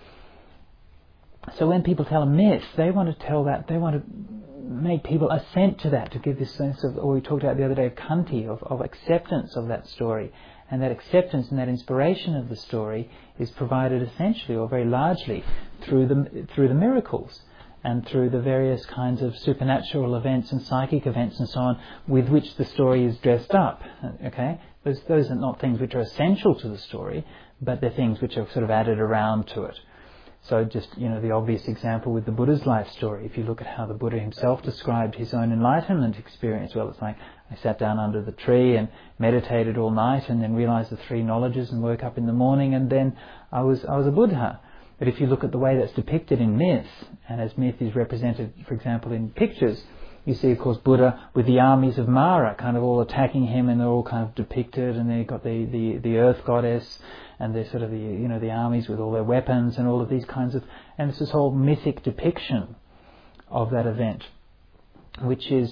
So when people tell a myth, they want to tell that, they want to make people assent to that, to give this sense of, or we talked about the other day, of khanti, of acceptance of that story. And that acceptance and that inspiration of the story is provided essentially, or very largely, through the miracles and through the various kinds of supernatural events and psychic events and so on with which the story is dressed up. Okay? Those are not things which are essential to the story, but they're things which are sort of added around to it. So just, the obvious example with the Buddha's life story, if you look at how the Buddha himself described his own enlightenment experience, well, it's like, I sat down under the tree and meditated all night and then realized the three knowledges and woke up in the morning and then I was a Buddha. But if you look at the way that's depicted in myth, and as myth is represented, for example, in pictures, you see, of course, Buddha with the armies of Mara kind of all attacking him, and they're all kind of depicted, and they've got the earth goddess, and they're sort of the armies with all their weapons and all of these kinds of, and it's this whole mythic depiction of that event, which is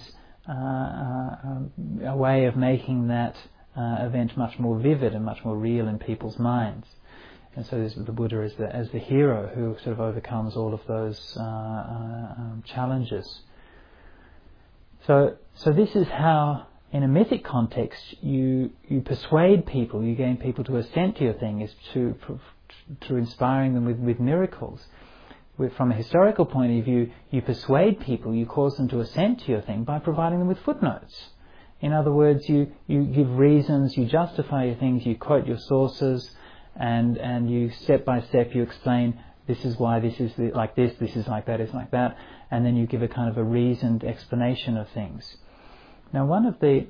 a way of making that event much more vivid and much more real in people's minds. And so there's the Buddha as the hero who sort of overcomes all of those challenges. So this is how, in a mythic context, you persuade people, you gain people to assent to your thing, is through inspiring them with miracles. From a historical point of view, you persuade people, you cause them to assent to your thing by providing them with footnotes. In other words, you give reasons, you justify your things, you quote your sources, and you step by step you explain, this is why this is like this is like that, it's like that, and then you give a kind of a reasoned explanation of things. Now, one of the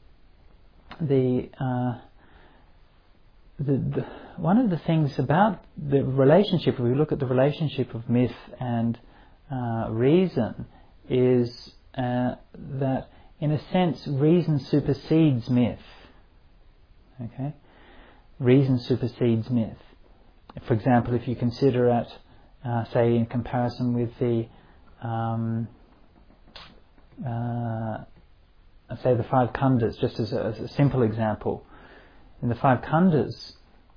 things about the relationship, if we look at the relationship of myth and reason, is that in a sense reason supersedes myth. Okay? Reason supersedes myth. For example, if you consider it, say, in comparison with the, say, the five khandhas, just as a simple example. In the five khandhas,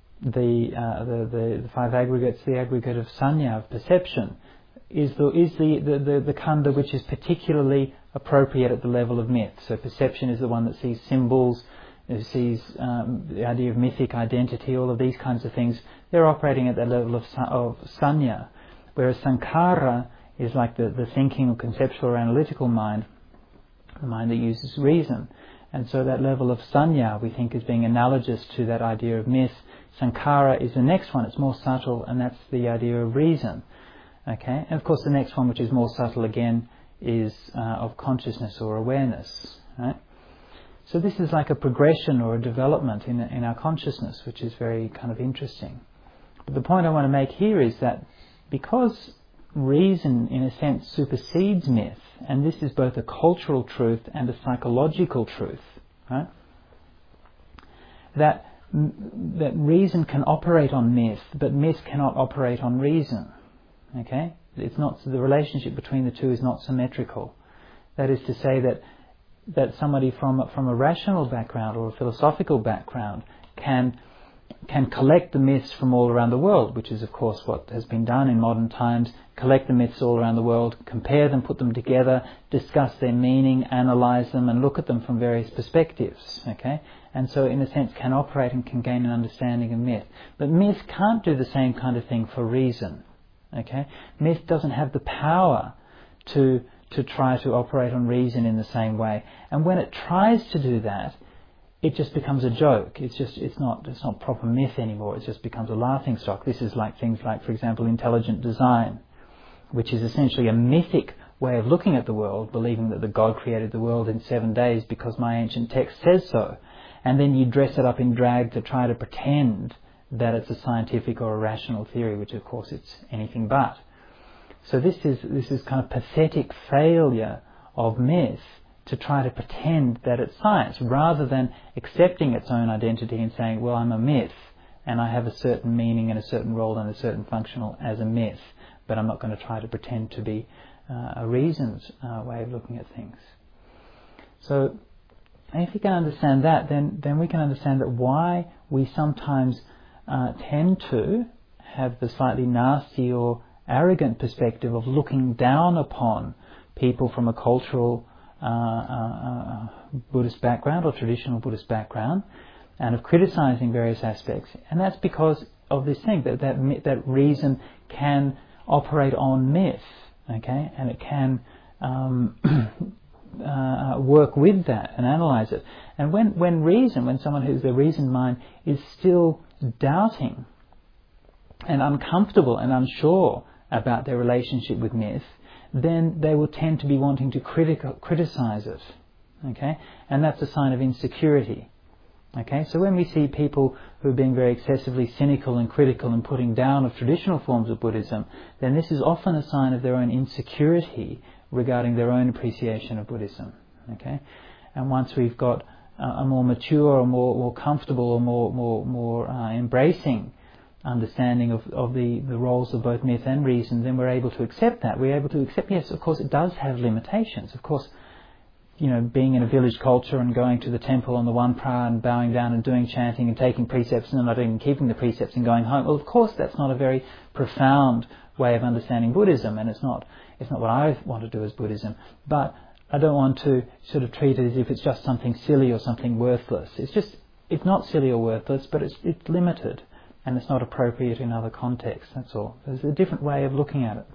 the five aggregates, the aggregate of sanya, of perception, is the khandha which is particularly appropriate at the level of myth. So perception is the one that sees symbols, it sees the idea of mythic identity, all of these kinds of things. They're operating at that level of sanya, whereas sankhara is like the thinking or conceptual or analytical mind, the mind that uses reason. And so that level of sanya we think is being analogous to that idea of myth. Sankhara is the next one, it's more subtle, and that's the idea of reason. Okay, and of course the next one, which is more subtle again, is of consciousness or awareness. Right? So this is like a progression or a development in our consciousness, which is very kind of interesting. But the point I want to make here is that because reason, in a sense, supersedes myth, and this is both a cultural truth and a psychological truth, right? That reason can operate on myth, but myth cannot operate on reason. Okay, it's not, the relationship between the two is not symmetrical. That is to say that somebody from a rational background or a philosophical background can collect the myths from all around the world, which is of course what has been done in modern times, collect the myths all around the world, compare them, put them together, discuss their meaning, analyse them and look at them from various perspectives, okay? And so in a sense can operate and can gain an understanding of myth. But myth can't do the same kind of thing for reason, okay? Myth doesn't have the power to try to operate on reason in the same way. And when it tries to do that, it just becomes a joke. It's not proper myth anymore. It just becomes a laughing stock. This is like things like, for example, intelligent design, which is essentially a mythic way of looking at the world, believing that the God created the world in 7 days because my ancient text says so. And then you dress it up in drag to try to pretend that it's a scientific or a rational theory, which of course it's anything but. So this is kind of pathetic failure of myth to try to pretend that it's science, rather than accepting its own identity and saying, well, I'm a myth and I have a certain meaning and a certain role and a certain functional as a myth, but I'm not going to try to pretend to be a reasoned way of looking at things. So if we can understand that, then we can understand that why we sometimes tend to have the slightly nasty or arrogant perspective of looking down upon people from a cultural Buddhist background or traditional Buddhist background, and of criticizing various aspects. And that's because of this thing, that reason can operate on myth, okay, and it can work with that and analyze it. And when someone who's the reason mind is still doubting and uncomfortable and unsure about their relationship with myth, then they will tend to be wanting to criticize it. Okay? And that's a sign of insecurity. Okay? So when we see people who are being very excessively cynical and critical and putting down of traditional forms of Buddhism, then this is often a sign of their own insecurity regarding their own appreciation of Buddhism. Okay? And once we've got a more mature or more comfortable or more embracing understanding of the roles of both myth and reason, then we're able to accept that. We're able to accept, yes, of course it does have limitations. Of course, being in a village culture and going to the temple on the one pra and bowing down and doing chanting and taking precepts and not even keeping the precepts and going home, well, of course that's not a very profound way of understanding Buddhism, and it's not what I want to do as Buddhism. But I don't want to sort of treat it as if it's just something silly or something worthless. It's not silly or worthless, but it's limited, and it's not appropriate in other contexts, that's all. There's a different way of looking at it.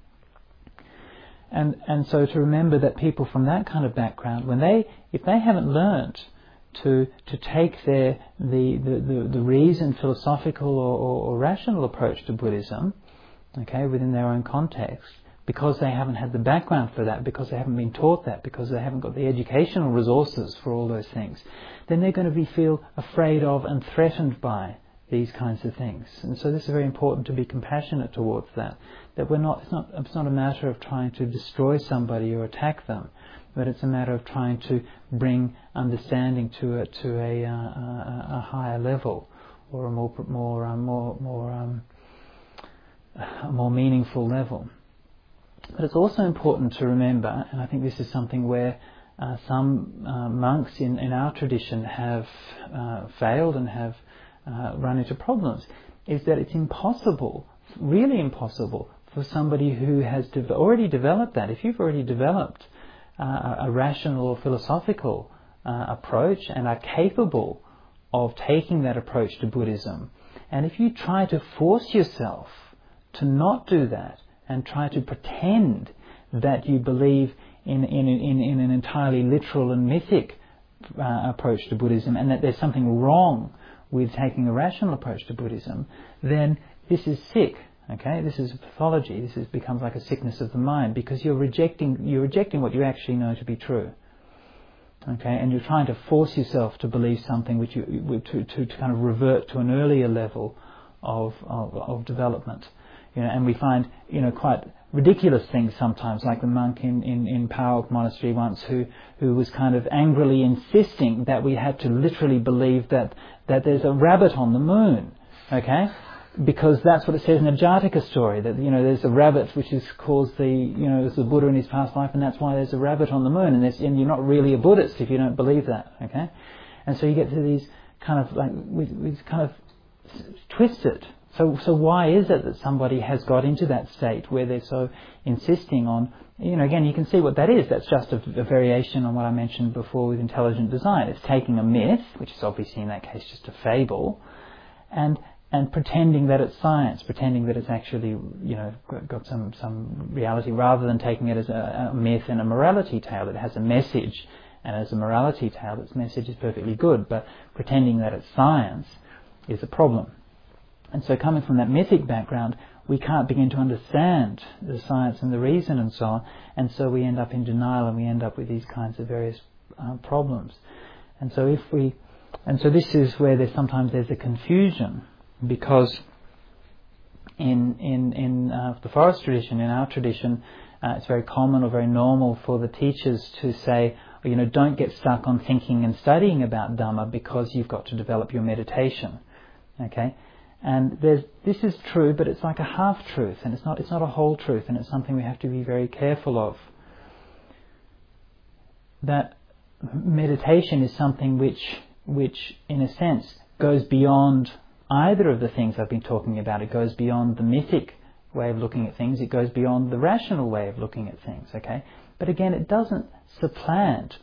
And so to remember that people from that kind of background, if they haven't learnt to take the reasoned philosophical or rational approach to Buddhism, okay, within their own context, because they haven't had the background for that, because they haven't been taught that, because they haven't got the educational resources for all those things, then they're going to feel afraid of and threatened by these kinds of things. And so this is very important to be compassionate towards that. That it's not a matter of trying to destroy somebody or attack them, but it's a matter of trying to bring understanding to a higher level, or a more meaningful level. But it's also important to remember, and I think this is something where some monks in our tradition have failed and have run into problems, is that it's impossible, really impossible, for somebody who has already developed that. If you've already developed a rational or philosophical approach and are capable of taking that approach to Buddhism, and if you try to force yourself to not do that and try to pretend that you believe in an entirely literal and mythic approach to Buddhism, and that there's something wrong with taking a rational approach to Buddhism, then this is sick. Okay, this is a pathology. This becomes like a sickness of the mind, because you're rejecting what you actually know to be true. Okay, and you're trying to force yourself to believe something which to kind of revert to an earlier level of development. And we find quite ridiculous things sometimes, like the monk in Paok Monastery once who was kind of angrily insisting that we had to literally believe that there's a rabbit on the moon. Okay. Because that's what it says in the Jataka story, that there's a rabbit which is caused as the Buddha in his past life, and that's why there's a rabbit on the moon, and you're not really a Buddhist if you don't believe that, okay? And so you get to these kind of like with kind of twisted. So why is it that somebody has got into that state where they're so insisting on, again, you can see what that is. That's just a variation on what I mentioned before with intelligent design. It's taking a myth, which is obviously in that case just a fable, and pretending that it's science, pretending that it's actually, got some reality, rather than taking it as a myth and a morality tale. It has a message, and as a morality tale, its message is perfectly good, but pretending that it's science is a problem. And so coming from that mythic background, we can't begin to understand the science and the reason and so on, and so we end up in denial, and we end up with these kinds of various problems. And so this is where there's a confusion, because in the forest tradition, in our tradition, it's very common or very normal for the teachers to say, don't get stuck on thinking and studying about Dhamma because you've got to develop your meditation. Okay, and this is true, but it's like a half truth, and it's not a whole truth, and it's something we have to be very careful of. That meditation is something which in a sense goes beyond either of the things I've been talking about. It goes beyond the mythic way of looking at things. It goes beyond the rational way of looking at things. Okay, but again, it doesn't supplant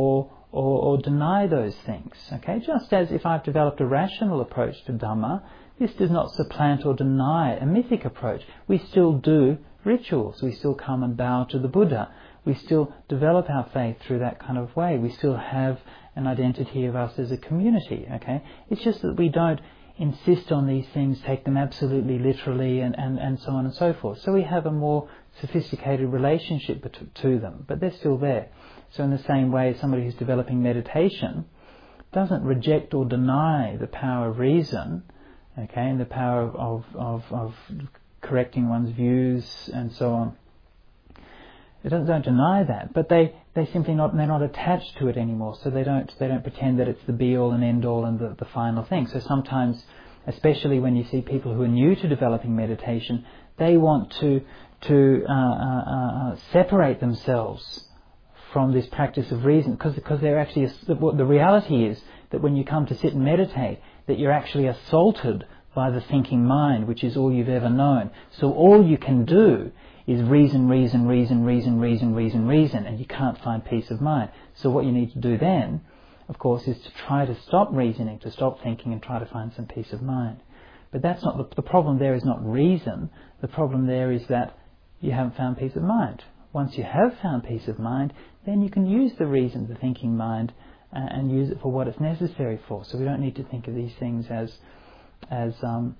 or deny those things. Okay, just as if I've developed a rational approach to Dhamma, This does not supplant or deny a mythic approach. We still do rituals. We still come and bow to the Buddha. We still develop our faith through that kind of way. We still have an identity of us as a community, okay? It's just that we don't insist on these things, take them absolutely literally, and so on and so forth. So we have a more sophisticated relationship to them, but they're still there. So in the same way, somebody who's developing meditation doesn't reject or deny the power of reason, okay, and the power of correcting one's views and so on. They don't deny that, but they're not attached to it anymore. So they don't pretend that it's the be all and end all and the final thing. So sometimes, especially when you see people who are new to developing meditation, they want to separate themselves from this practice of reason, because they're actually, the reality is that when you come to sit and meditate, that you're actually assaulted by the thinking mind, which is all you've ever known. So all you can do is reason, and you can't find peace of mind. So what you need to do then, of course, is to try to stop reasoning, to stop thinking, and try to find some peace of mind. But that's not the problem. There is not reason. The problem there is that you haven't found peace of mind. Once you have found peace of mind, then you can use the reason, the thinking mind, and use it for what it's necessary for. So we don't need to think of these things as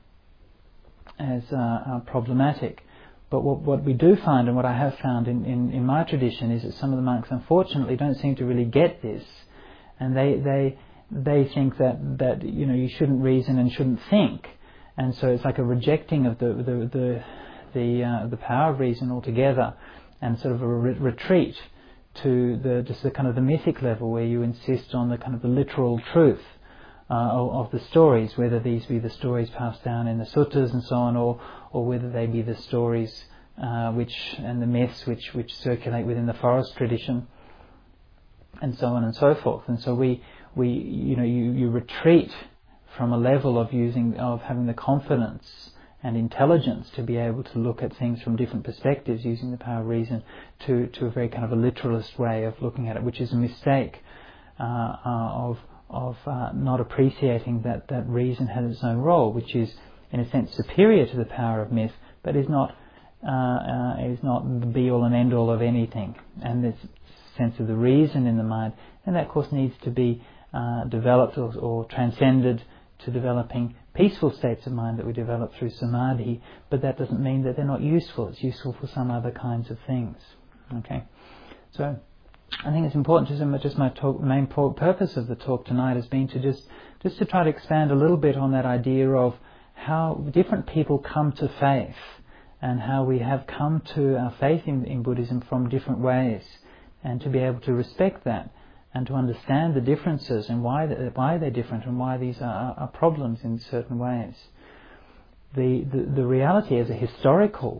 problematic. But what we do find, and what I have found in my tradition, is that some of the monks, unfortunately, don't seem to really get this, and they think that you shouldn't reason and shouldn't think, and so it's like a rejecting of the power of reason altogether, and sort of a retreat to the kind of the mythic level, where you insist on the kind of the literal truth of the stories, whether these be the stories passed down in the suttas and so on, or whether they be the stories and the myths which circulate within the forest tradition, and so on and so forth. And so you retreat from a level of having the confidence and intelligence to be able to look at things from different perspectives using the power of reason to a very kind of a literalist way of looking at it, which is a mistake of not appreciating that reason has its own role, which is in a sense superior to the power of myth, but is not the be all and end all of anything. And this sense of the reason in the mind, and that of course needs to be developed or transcended to developing peaceful states of mind that we develop through samadhi, but that doesn't mean that they're not useful. It's useful for some other kinds of things. Okay, so I think it's important. My main purpose of the talk tonight has been to just to try to expand a little bit on that idea of how different people come to faith, and how we have come to our faith in Buddhism from different ways, and to be able to respect that, and to understand the differences and why they're different, and why these are problems in certain ways. The reality as a historical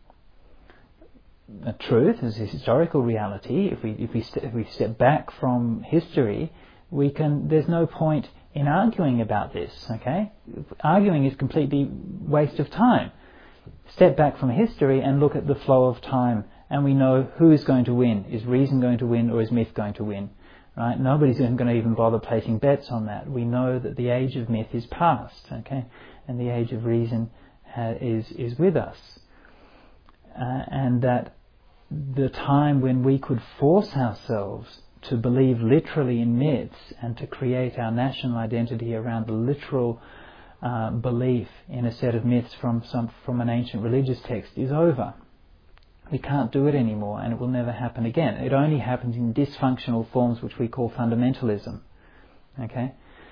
truth, as a historical reality, if we step back from history, there's no point in arguing about this. Okay, arguing is completely waste of time. Step back from history and look at the flow of time, and we know who is going to win. Is reason going to win, or is myth going to win? Right? Nobody's going to even bother placing bets on that. We know that the age of myth is past, okay, and the age of reason is with us, and that the time when we could force ourselves to believe literally in myths and to create our national identity around the literal belief in a set of myths from an ancient religious text is over. We can't do it anymore, and it will never happen again. It only happens in dysfunctional forms, which we call fundamentalism. Okay?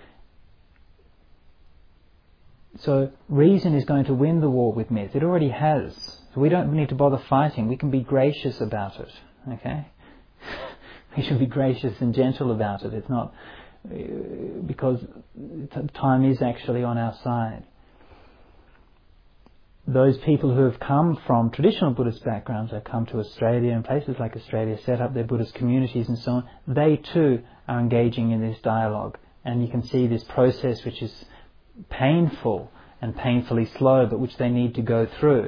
So reason is going to win the war with myth. It already has. So we don't need to bother fighting. We can be gracious about it. Okay? We should be gracious and gentle about it. It's not because time is actually on our side. Those people who have come from traditional Buddhist backgrounds, have come to Australia and places like Australia, set up their Buddhist communities and so on, they too are engaging in this dialogue. And you can see this process, which is painful and painfully slow, but which they need to go through.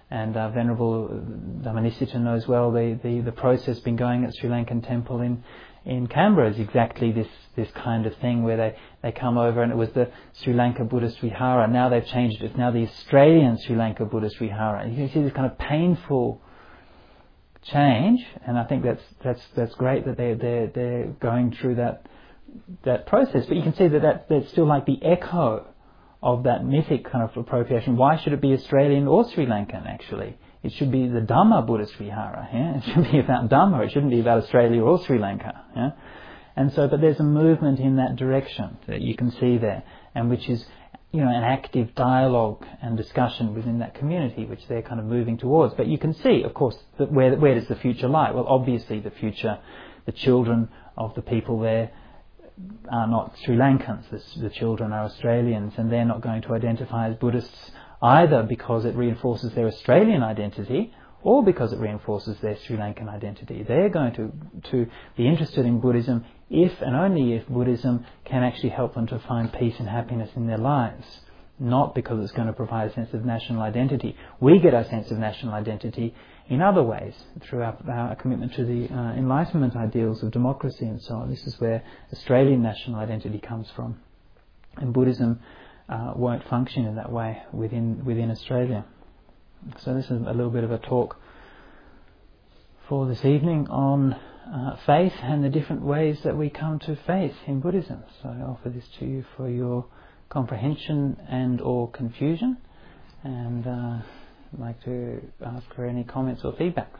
And Venerable Dhammanisita knows well the process been going at Sri Lankan temple in Canberra is exactly this kind of thing where they come over, and it was the Sri Lanka Buddhist Vihara. Now they've changed it. It's now the Australian Sri Lanka Buddhist Vihara. And you can see this kind of painful change, and I think that's great that they're going through that process. But you can see that's still like the echo of that mythic kind of appropriation. Why should it be Australian or Sri Lankan, actually? It should be the Dhamma Buddhist Vihara. Yeah? It should be about Dhamma. It shouldn't be about Australia or Sri Lanka. Yeah? And so, but there's a movement in that direction that you can see there, and which is, an active dialogue and discussion within that community, which they're kind of moving towards. But you can see, of course, that where does the future lie? Well, obviously the future, the children of the people there are not Sri Lankans. The children are Australians, and they're not going to identify as Buddhists either because it reinforces their Australian identity or because it reinforces their Sri Lankan identity. They're going to be interested in Buddhism if and only if Buddhism can actually help them to find peace and happiness in their lives, not because it's going to provide a sense of national identity. We get our sense of national identity in other ways, through our commitment to the Enlightenment ideals of democracy and so on. This is where Australian national identity comes from. And Buddhism won't function in that way within Australia. So this is a little bit of a talk for this evening on faith and the different ways that we come to faith in Buddhism. So I offer this to you for your comprehension and or confusion, and I'd like to ask for any comments or feedbacks.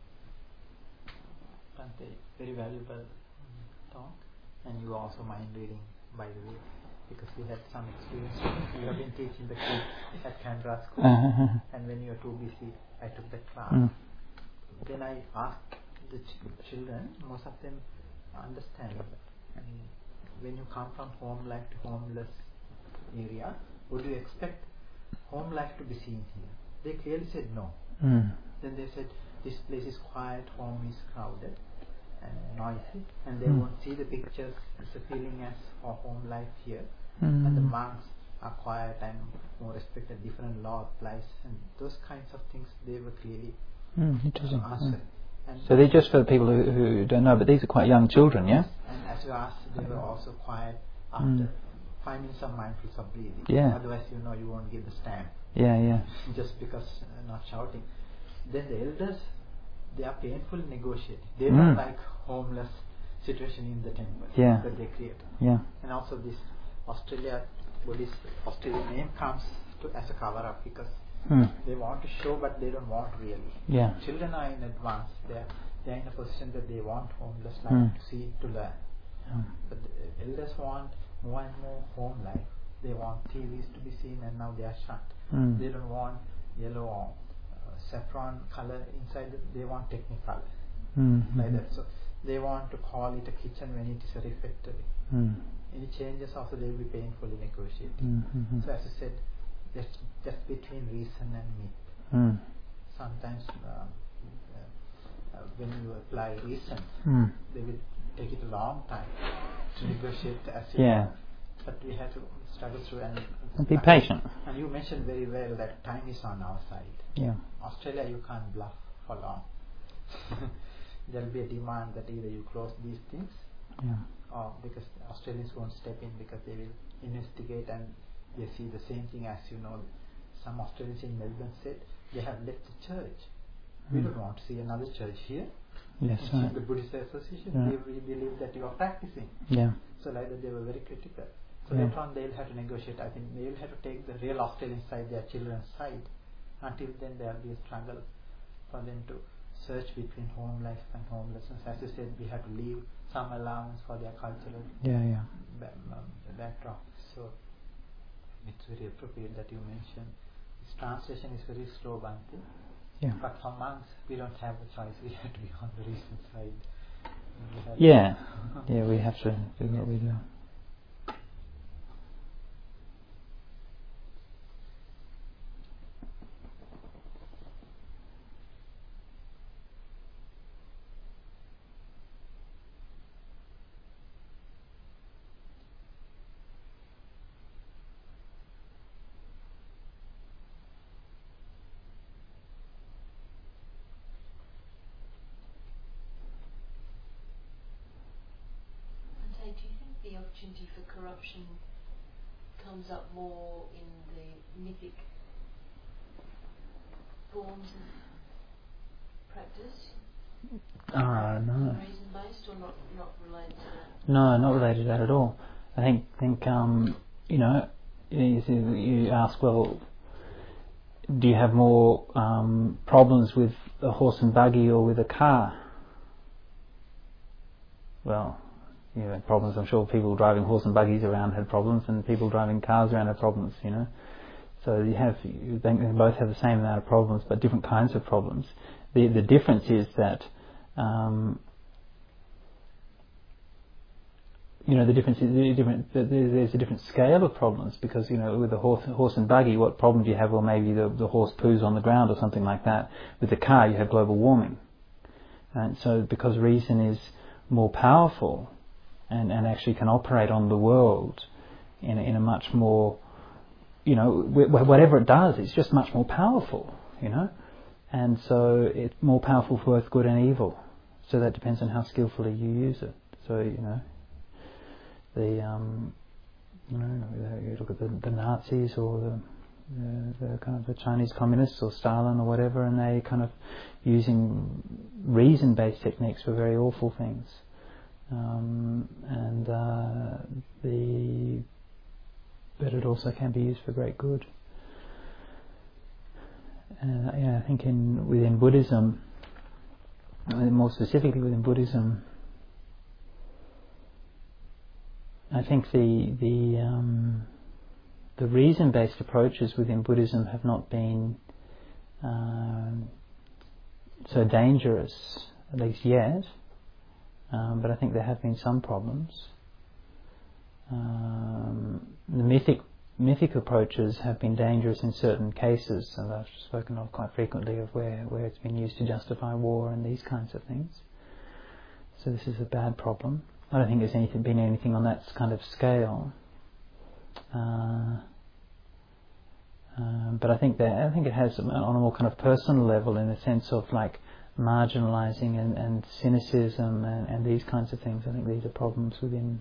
Very valuable talk, and you also mind reading, by the way, because we had some experience. You have been teaching the kids at Canberra School, and when you were too busy, I took the class. Then I asked the children, most of them understand it. And when you come from home life to homeless area, would you expect home life to be seen here? They clearly said no. Then they said, this place is quiet, home is crowded and noisy, and they won't see the pictures as a feeling as for home life here. And the monks are quiet and more respected, different law applies, and those kinds of things they were clearly answered. So they're just for the people who don't know, but these are quite young children, yeah? And as you asked, they were also quiet after finding some mindfulness of breathing. Yeah. Otherwise, you won't get the stamp. Yeah. Just because not shouting. Then the elders, they are painfully negotiating. They don't like homeless situation in the temple that they create. Yeah. And also this Buddhist Australian name comes as a cover up because they want to show, but they don't want really. Yeah. Children are in advance. They're in a position that they want homeless life to see, to learn. But the elders want more and more home life. They want TVs to be seen, and now they are shut. They don't want yellow or saffron color inside. They want technicolor, like that. So they want to call it a kitchen when it is a refectory. Any changes also they will be painfully negotiated. So as I said, just between reason and myth. Sometimes when you apply reason, they will take it a long time to negotiate as you want. But we have to struggle through and be patient. And you mentioned very well that time is on our side. Yeah. Australia, you can't bluff for long. There will be a demand that either you close these things, or because Australians won't step in because they will investigate and they see the same thing as some Australians in Melbourne said they have left the church. We don't want to see another church here. Yes, right. The Buddhist Association, we believe that you are practicing. Yeah. So like that they were very critical. So later on they'll have to negotiate. I think they'll have to take the real Australian side, their children's side. Until then there will be a struggle for them to search between home life and homelessness. As you said, we have to leave some allowance for their cultural backdrop. So it's very appropriate that you mentioned this translation is very slow, Bhante. Yeah. But for monks, we don't have the choice. We have to be on the reason side. We have to do what we do. opportunity for corruption comes up more in the mythic forms of practice? No. Reason-based or not related to that? No, not related to that at all. I think you ask, well, do you have more problems with a horse and buggy or with a car? Well, problems. I'm sure people driving horse and buggies around had problems, and people driving cars around had problems. So you think they both have the same amount of problems, but different kinds of problems. The difference is that there's a different scale of problems, because with a horse and buggy, what problem do you have? Well, maybe the horse poos on the ground or something like that. With the car, you have global warming, and so because reason is more powerful and actually can operate on the world in a much more, whatever it does, it's just much more powerful, and so it's more powerful for both good and evil. So that depends on how skillfully you use it. So you look at the Nazis or the kind of the Chinese communists or Stalin or whatever, and they kind of using reason-based techniques for very awful things, but it also can be used for great good. I think within Buddhism, more specifically within Buddhism, I think the reason-based approaches within Buddhism have not been so dangerous, at least yet, but I think there have been some problems. The mythic approaches have been dangerous in certain cases, and I've spoken of quite frequently of where it's been used to justify war and these kinds of things. So this is a bad problem. I don't think there's been anything on that kind of scale, but I think it has on a more kind of personal level, in the sense of like marginalising and cynicism and these kinds of things. I think these are problems within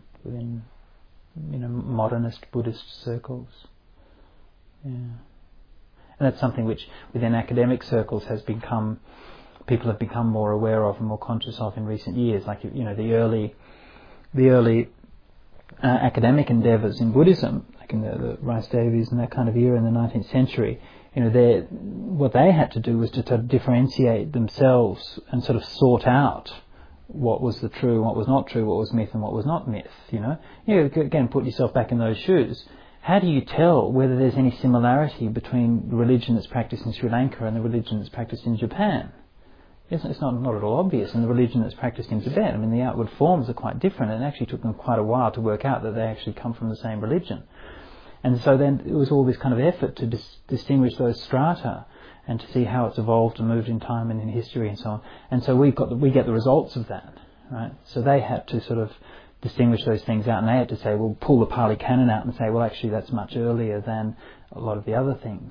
modernist Buddhist circles. Yeah, and that's something which within academic circles people have become more aware of and more conscious of in recent years. Like the early academic endeavours in Buddhism, like in the Rice Davies and that kind of era in the 19th century, what they had to do was to differentiate themselves and sort of sort out what was the true and what was not true, what was myth and what was not myth. Again, put yourself back in those shoes. How do you tell whether there's any similarity between the religion that's practiced in Sri Lanka and the religion that's practiced in Japan? It's not at all obvious. And the religion that's practiced in Tibet, the outward forms are quite different, and it actually took them quite a while to work out that they actually come from the same religion. And so then it was all this kind of effort to distinguish those strata and to see how it's evolved and moved in time and in history and so on. And so we get the results of that, right? So they had to sort of distinguish those things out, and they had to say, well, pull the Pali Canon out and say, well, actually that's much earlier than a lot of the other things.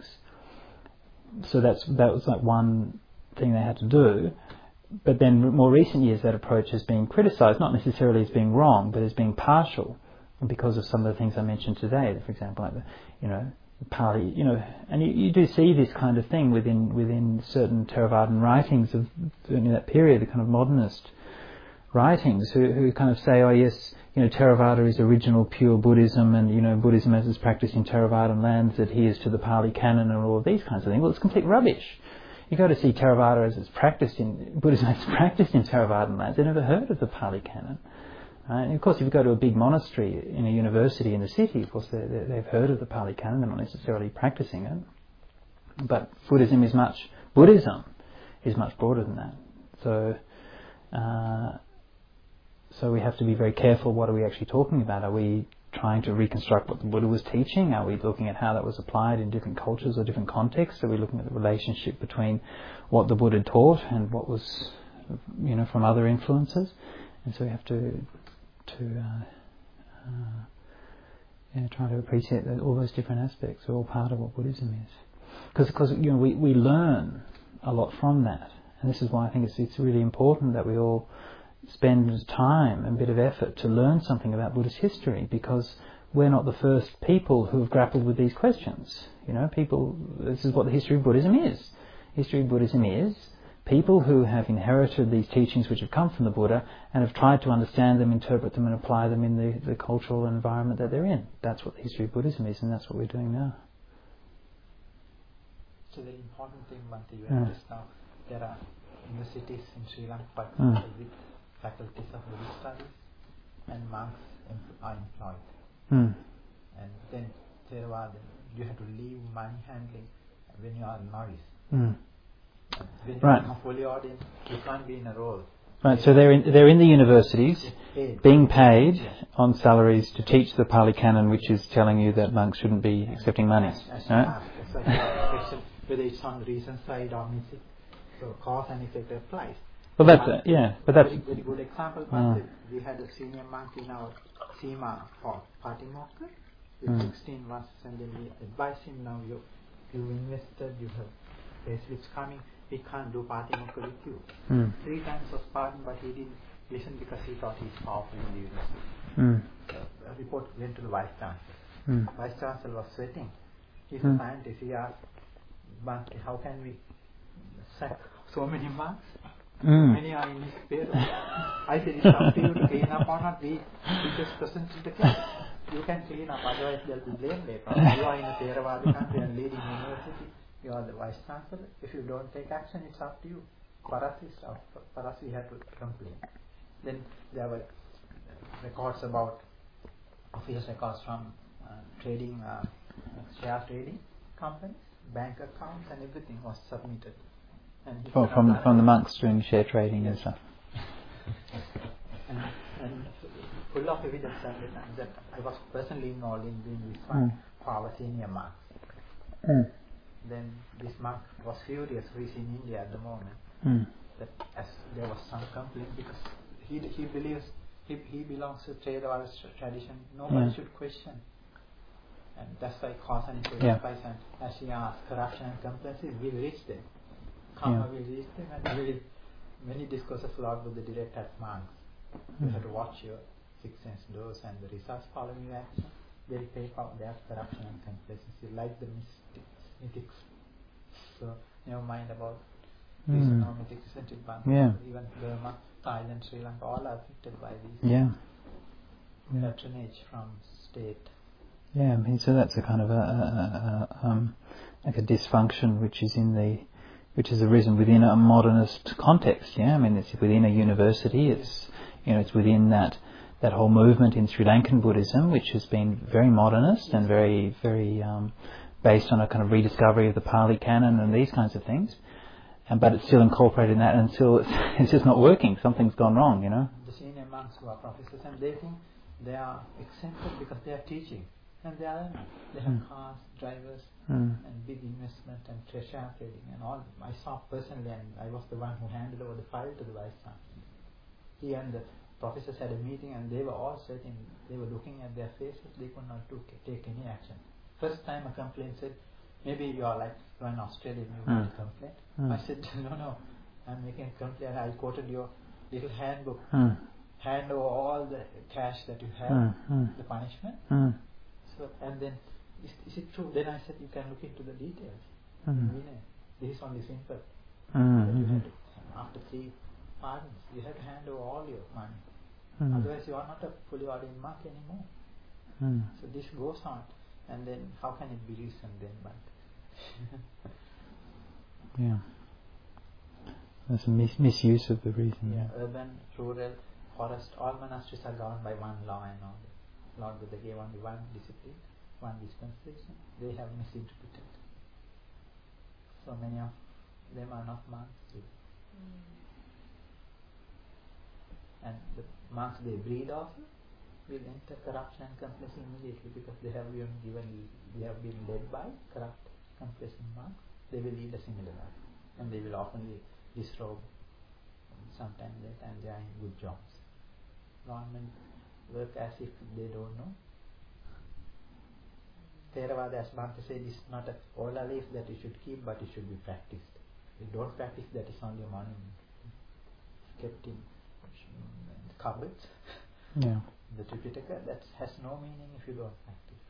So that was like one thing they had to do. But then more recent years, that approach has been criticised, not necessarily as being wrong, but as being partial, because of some of the things I mentioned today. For example, like the Pali, and you do see this kind of thing within certain Theravadan writings of that period, the kind of modernist writings, who kind of say, oh yes, Theravada is original pure Buddhism, and Buddhism as it's practiced in Theravadan lands adheres to the Pali Canon and all of these kinds of things. Well, it's complete rubbish. You go to see Theravada as it's practiced in Buddhism as it's practiced in Theravadan lands. They've never heard of the Pali Canon. And of course, if you go to a big monastery in a university in the city, of course they've heard of the Pali Canon. They're not necessarily practicing it. But Buddhism is much broader than that. So we have to be very careful. What are we actually talking about? Are we trying to reconstruct what the Buddha was teaching? Are we looking at how that was applied in different cultures or different contexts? Are we looking at the relationship between what the Buddha taught and what was, from other influences? And so we have to try to appreciate that all those different aspects are all part of what Buddhism is. Because we learn a lot from that, and this is why I think it's really important that we all spend time and a bit of effort to learn something about Buddhist history, because we're not the first people who have grappled with these questions. This is what the history of Buddhism is. History of Buddhism is people who have inherited these teachings which have come from the Buddha and have tried to understand them, interpret them and apply them in the cultural environment that they're in. That's what the history of Buddhism is, and that's what we're doing now. So the important thing, Bhante, you notice now, there are universities in Sri Lanka, for example, with faculties of Buddhist studies, and monks are employed. And then Theravada, you have to leave money handling when you are a novice. When you become fully ordained, you can't be in a role. Right, so they're in the universities, being paid on salaries to teach the Pali Canon, which is telling you that monks shouldn't be accepting money. Right? It's like a question whether it's on the reason side or missing. So cause and effect applies. Well, that's very good example. We had a senior monk in our Sima for Patimokkha with 16 verses, and then we advised him, now you invested, you have payslips coming, we can't do Patimokkha with you. 3 times was pardoned, but he didn't listen because he thought he's powerful in the university. The report went to the Vice Chancellor. Vice Chancellor was sweating. He's a scientist. He asked, Bhante, how can we sack so many monks? Many are in his payroll. I said, it's up to you to clean up or not. We just presented the class. You can clean up, otherwise there will be blame later on. You are in a Theravada country and leading university. You are the Vice Chancellor. If you don't take action, it's up to you. For us, we have to complain. Then there were records about official records from trading, share trading companies, bank accounts, and everything was submitted. And from the monks doing share trading and stuff. And full of evidence that I was personally involved in doing this one for our senior monks. Then this monk was furious, who is in India at the moment, that as there was some complaint, because he believes he belongs to Theravada tradition, nobody should question. And that's why cause and effect applies, and as he asked, corruption and complacency will reach them. Karma will reach them, and many discourses Lord Buddha direct at monks. You have to watch your six sense doors, and the results following your action will take out their corruption and complacency, like the mystics. So never mind about reason or mystics, isn't it? But even Burma, Thailand, Sri Lanka, all are affected by these patronage from state. So that's a kind of like a dysfunction which has arisen within a modernist context. It's within a university. It's it's within that whole movement in Sri Lankan Buddhism, which has been very modernist and very based on a kind of rediscovery of the Pali Canon and these kinds of things. But it's still incorporated in that, and still it's just not working. Something's gone wrong. The senior monks who are professors, and they think they are exempted because they are teaching. And they are not. They have cars, drivers, and big investment and share trading and all. I saw personally, and I was the one who handed over the file to the Vice Chancellor. He and the professors had a meeting, and they were all sweating. They were looking at their faces. They could not take any action. First time a complaint said, maybe you are like an Australian, you make a complaint. I said, no, I'm making a complaint. I quoted your little handbook. Hand over all the cash that you have, the punishment. So, and then, is it true? Then I said, you can look into the details. This is only simple. You have to, after 3 pardons, you have to hand over all your money. Otherwise, you are not a fully ordained monk anymore. So this goes on, and then how can it be reasoned then? But there's a misuse of the reason. Urban, rural, forest, all monasteries are governed by one law and all. Lord Buddha gave only one discipline, one dispensation. They have misinterpreted. So many of them are not monks. And the monks they breed also will enter corruption and complacency immediately, because they have been led by corrupt, complacent monks. They will lead a similar life, and they will often disrobe sometimes that, and they are in good jobs. Government work as if they don't know. Theravada, as Bhante said, is not a ola leaf that you should keep, but it should be practiced. If you don't practice, that is only a monument. Kept in cupboards, Yeah. the Tripitaka, that has no meaning if you don't practice.